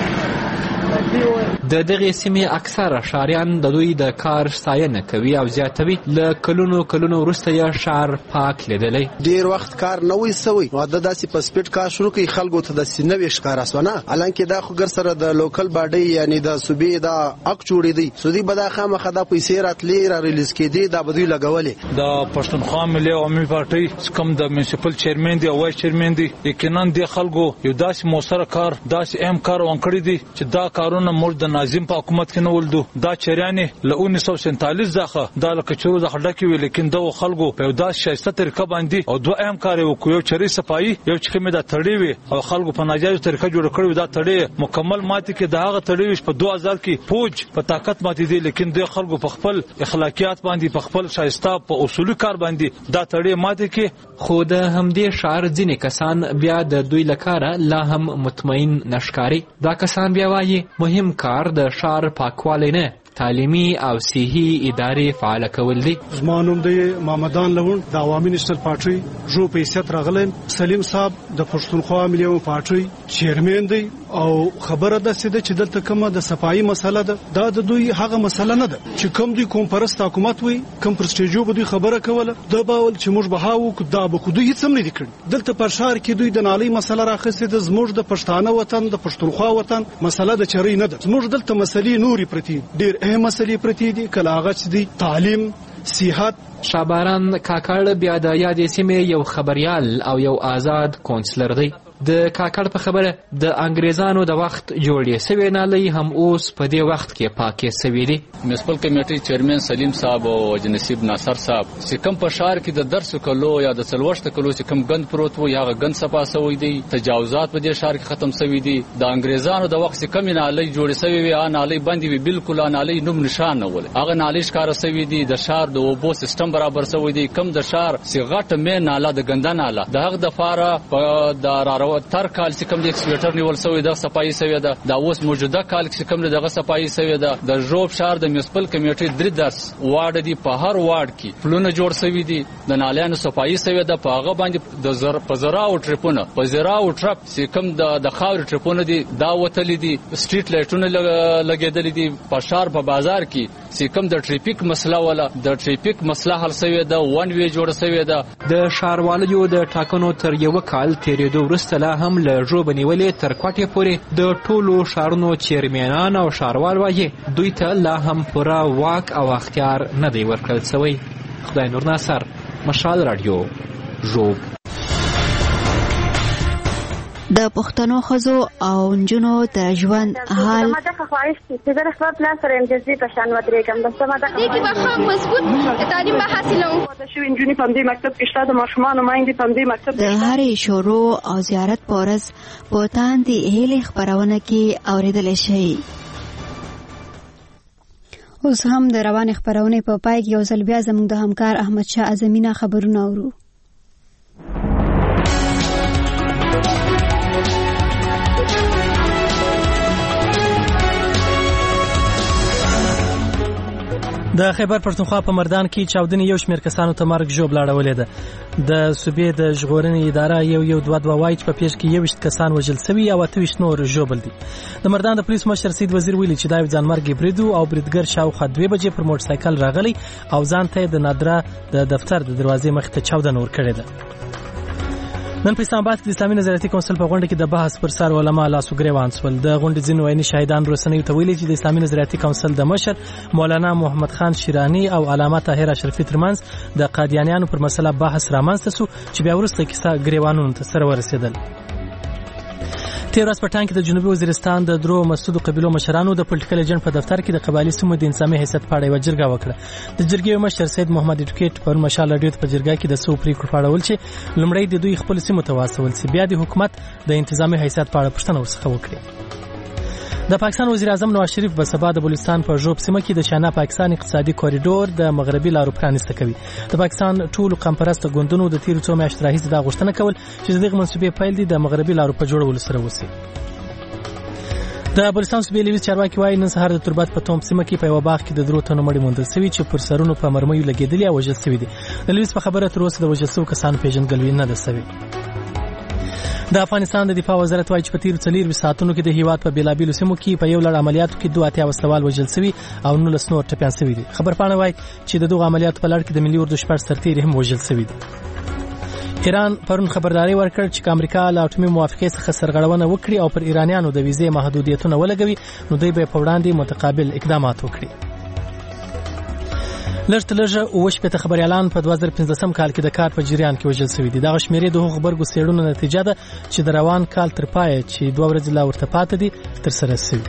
د دغې سیمې اکثره ښاریان د دوی د کار ستاینه کوي او زیاتوي له کلونو وروسته یې ښار پاک لیدلی. ډیر وخت کار نه وي سوی نو د داسې په سپیډ کار شروع کوي، خلکو ته داسې نوې ښکاره سونه، حالانکه دا خو ګر سره د لوکل باډي یعنی د صوبې دا اک جوړې دی سودی به دا خامخا د پیسې راتلی را ریلیز کېدی دا بدوی لګولې. د پښتونخوا ملي عوامي پارټي کوم د میونسپل چیرمن دی او وایس چیرمن دی، یقینا د خلکو یو داسې موثر کار داسې اهم کار وکړی دی چې دا کارونه موږ د ناظم په حکومت کې نه ولدو. دا چریانې له 1947 څخه دا لکه چورو د خډکی وی، لیکن دا خلکو په یو داسې شایسته طریقه باندې او دوه اهم کار وکړو، یو چری صفایي، یو چې کومه دا تړي وي او خلکو په ناجایز طریقه جوړ کړو. دا تړي مکمل ماتي کې دا هغه تړي په 2000 کې فوج په طاقت ماتي دي، لیکن د خلکو په خپل اخلاقیات باندې په خپل شایسته په اصولي کار باندې دا تړي ماتي کې. خو د همدې ښار ځینې کسان بیا د دوی لکاره لا هم مطمئن نشکاري. دا کسان بیا وایي مهم کار د ښار پاکوالی نه، تعلیمي او صحي ادارې فعال کول دي. زما نوم دی محمدان لون، د عوامي نېشنل پارټي جو په حیثیت راغلم. سلیم صاحب د پښتونخوا ملي عوامي پارټي چیرمن دی او خبره ده چې دلته کومه د صفایي مسله ده، دا د دوی هغه مسله نه ده چې کوم دوی کوم پرست حکومت وي کوم پرستیجو به دوی خبره کوله دا باول چې موږ به هاو دا به خو دوی هیڅ هم نه دي کړی. دلته پر ښار کې دوی د نالۍ مسله راخستې ده، زموږ د پښتانه وطن د پښتونخوا وطن مسله د چرې نه ده. زموږ دلته مسلې نوري پرتی ډېر اهم مسلې پرتی دي، کله هغه چې دي تعلیم، صحت. شاباران کاکړ بیا د یادې سیمې یو خبریال او یو آزاد کونسلر دی. د کاکړ په خبره د انګریزانو د وخت جوړې سوي نالۍ هم اوس په دې وخت کې پاکې سوي دي. میونسپل کمیټي چیرمن سلیم صاحب او نصیب ناصر صاحب چې کوم په ښار کې د درس کلو یا د څلوښت کلو چې کوم ګند پروت وو یا غند صفا سوی دي، تجاوزات په دې ښار کې ختم سوي دي. د انګریزانو د وخت کې کوم نالۍ جوړې سوي وي، نالۍ باندې وی بالکل نالۍ نوم نشان نه ول، هغه نالۍ ښکار سوي دي. د ښار د اوبو سیستم برابر سوی دی، کوم د ښار صغټ مې ناله د ګنده ناله د هغه د فاره په د راروت تر کال چې کوم د ایکسپیټر نیول سوی د صفایي سوی ده، دا اوس موجوده کال چې کوم دغه صفایي سوی ده. د ژوب ښار د میونسپل کمیټي 310 وارډ دی، په هر وارډ کې پلونه جوړ سوي دي، د نالیانو صفایي سوی ده. په هغه باندې د په زراو ټریپونه په زراو ټرپ چې کوم د خاور ټریپونه دي دا وتلې دي، سټریټ لایټونه لګېدلې دي. په ښار په بازار کې چې کوم د ټریفیک مسله ولا د ټریفیک مسله حل سوی ده، ون وی جوړ سوی ده. د ښاروالو د ټاکنو تر یو کال تیرېدو وروسته لا هم له ژوب نیولې تر کوټې پورې د ټولو ښارونو چیرمنان او ښاروال وایي دوی ته لا هم پوره واک او اختیار نه دی ورکړل سوی. خدای نور ناصر، مشال رادیو، ژوب. د پښتنو ښځو او نجونو د ژوند حال ماته خواهش چې د خپل پلان سره امتیازي په شان ودرېږم، بس ماته دې به ښه مضبوط تعلیم به حاصلوم. د شوي نجونې په دې مکتب کې شته، د ماشومانو میندې په دې مکتب د هرې شروع او زیارت پورز په تاندې هیلې خپرونه کې اورېدلی شي. اوس هم د روانې خپرونې په پای کې یو ځل بیا زموږ د همکار احمد شاه اعظمي خبرونه اورو. د خیبر پښتونخوا په مردان کې چاودنې یو شمېر کسانو ته مرګ ژوبله اړولې ده. د صوبې د ژغورنې اداره یو 2 وایي چې په پیښ کې 21 کسان وژل سوي او 28 نور ژوبل دي. د مردان د پولیس مشر سید وزیر ویلي چې دا یو ځانمرګي برید او بریدګر شاوخوا 2 بجې پر موټر سایکل راغلی او ځان ته د نادره د دفتر د دروازې مخې ته چاودنه ورکړې ده. نن په اسلام آباد کې د اسلامي نظریاتي کونسل په غونډه کې د بحث پر سر علما لاسو ګریوان سول. د غونډې ځینو عیني شاهدان رسنیو ته ویلي چې د اسلامي نظریاتي کونسل د مشر مولانا محمد خان شیرانی او علامه طاهر اشرفي ترمنځ د قادیانیانو پر مسله بحث رامنځته شو چې بیا وروسته کیسه ګریوانونو ته سره ورسېدل. تیر ورځ په ټانګ کې د جنوبي وزیرستان د درو مسعود قبیلو مشرانو د پولیټیکل ایجنټ په دفتر کې د قبایلي سیمو د انساني حیثیت په اړه یوه جرګه وکړه. د جرګې مشر سید محمد اډوکیټ پر مشال راډیو په جرګه کې د څو پریکړو په اړه ول چې لومړی د دوی خپل سیمو ته واستول سي، بیا د حکومت د انتظامی حیثیت په اړه پوښتنه ورڅخه وکړي. د پاکستان وزیر اعظم نواز شریف به سبا د بلوچستان په ژوب سیمه کې د شانا پاکستان اقتصادي کوریډور د مغربي لارو پرانیسته کوي. د پاکستان ټولو قمپرسته ګوندونو د تیرو څو میاشتو راهیسې دا غوښتنه کول چې دغه منصوبې پیل دي د مغربي لارو په جوړولو سره وسی. د بلوچستان صوبې لویس چارواکي وایي نن سهار د تربت په توم سیمه کې په یو باغ کې د درو تنو مړي موندل شوي چې پر سرونو په مرمیو لګېدلي او وژل شوي دي. د لویس په خبره تر اوسه د وژل شوو کسانو پیژندګلوي نه ده شوې. د افغانستان د دفاع وزارت وایي چې په تیرو 4 ساعتونو کې د هیواد په بیلابیلو سیمو کې په یو لړ عملیاتو کې 82 وسلوال وژل شوي او 19 نور ټپیان شوي دي. خبرپاڼه وایي چې د دغو عملیاتو په لړ کې د ملي اردو 14 سرتیري هم وژل شوي دي. ایران پرون خبرداري ورکړ چې امریکا له اټومي موافقې څخه سرغړونه وکړي او پر ایرانیانو د ویزې محدودیتونه ولګوي نو دوی به په وړاندې متقابل اقدامات وکړي. لږ وشپته خبريالان په 2015 کال کې د کار په جریان کې وژل شوي دي. دغه شمیرې د هغو خبرګو څېړنو نتیجه ده چې د روان کال تر پایه چې 2 ورځې لا ورته پاتې دي تر سره شوي.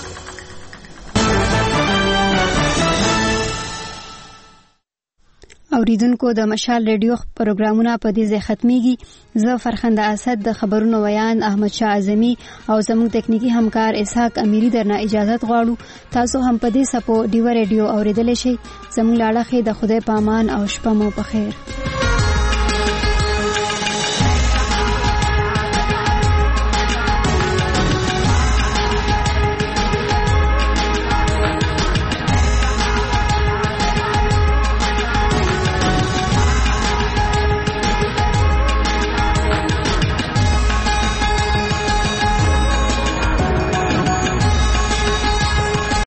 اوریدونکو د مشال ریډیو پروګرامونه په دې ځای ختميږي. زه فرخنده اسد د خبرونو ویان احمد شاه اعظمي او زموږ تکنیکی همکار اسحاق امیری درنه اجازه غواړو. تاسو هم په دې سپو ډیو ریډیو اوریدل شئ. زموږ لاړه خې د خدای پامان او شپه مو په خیر.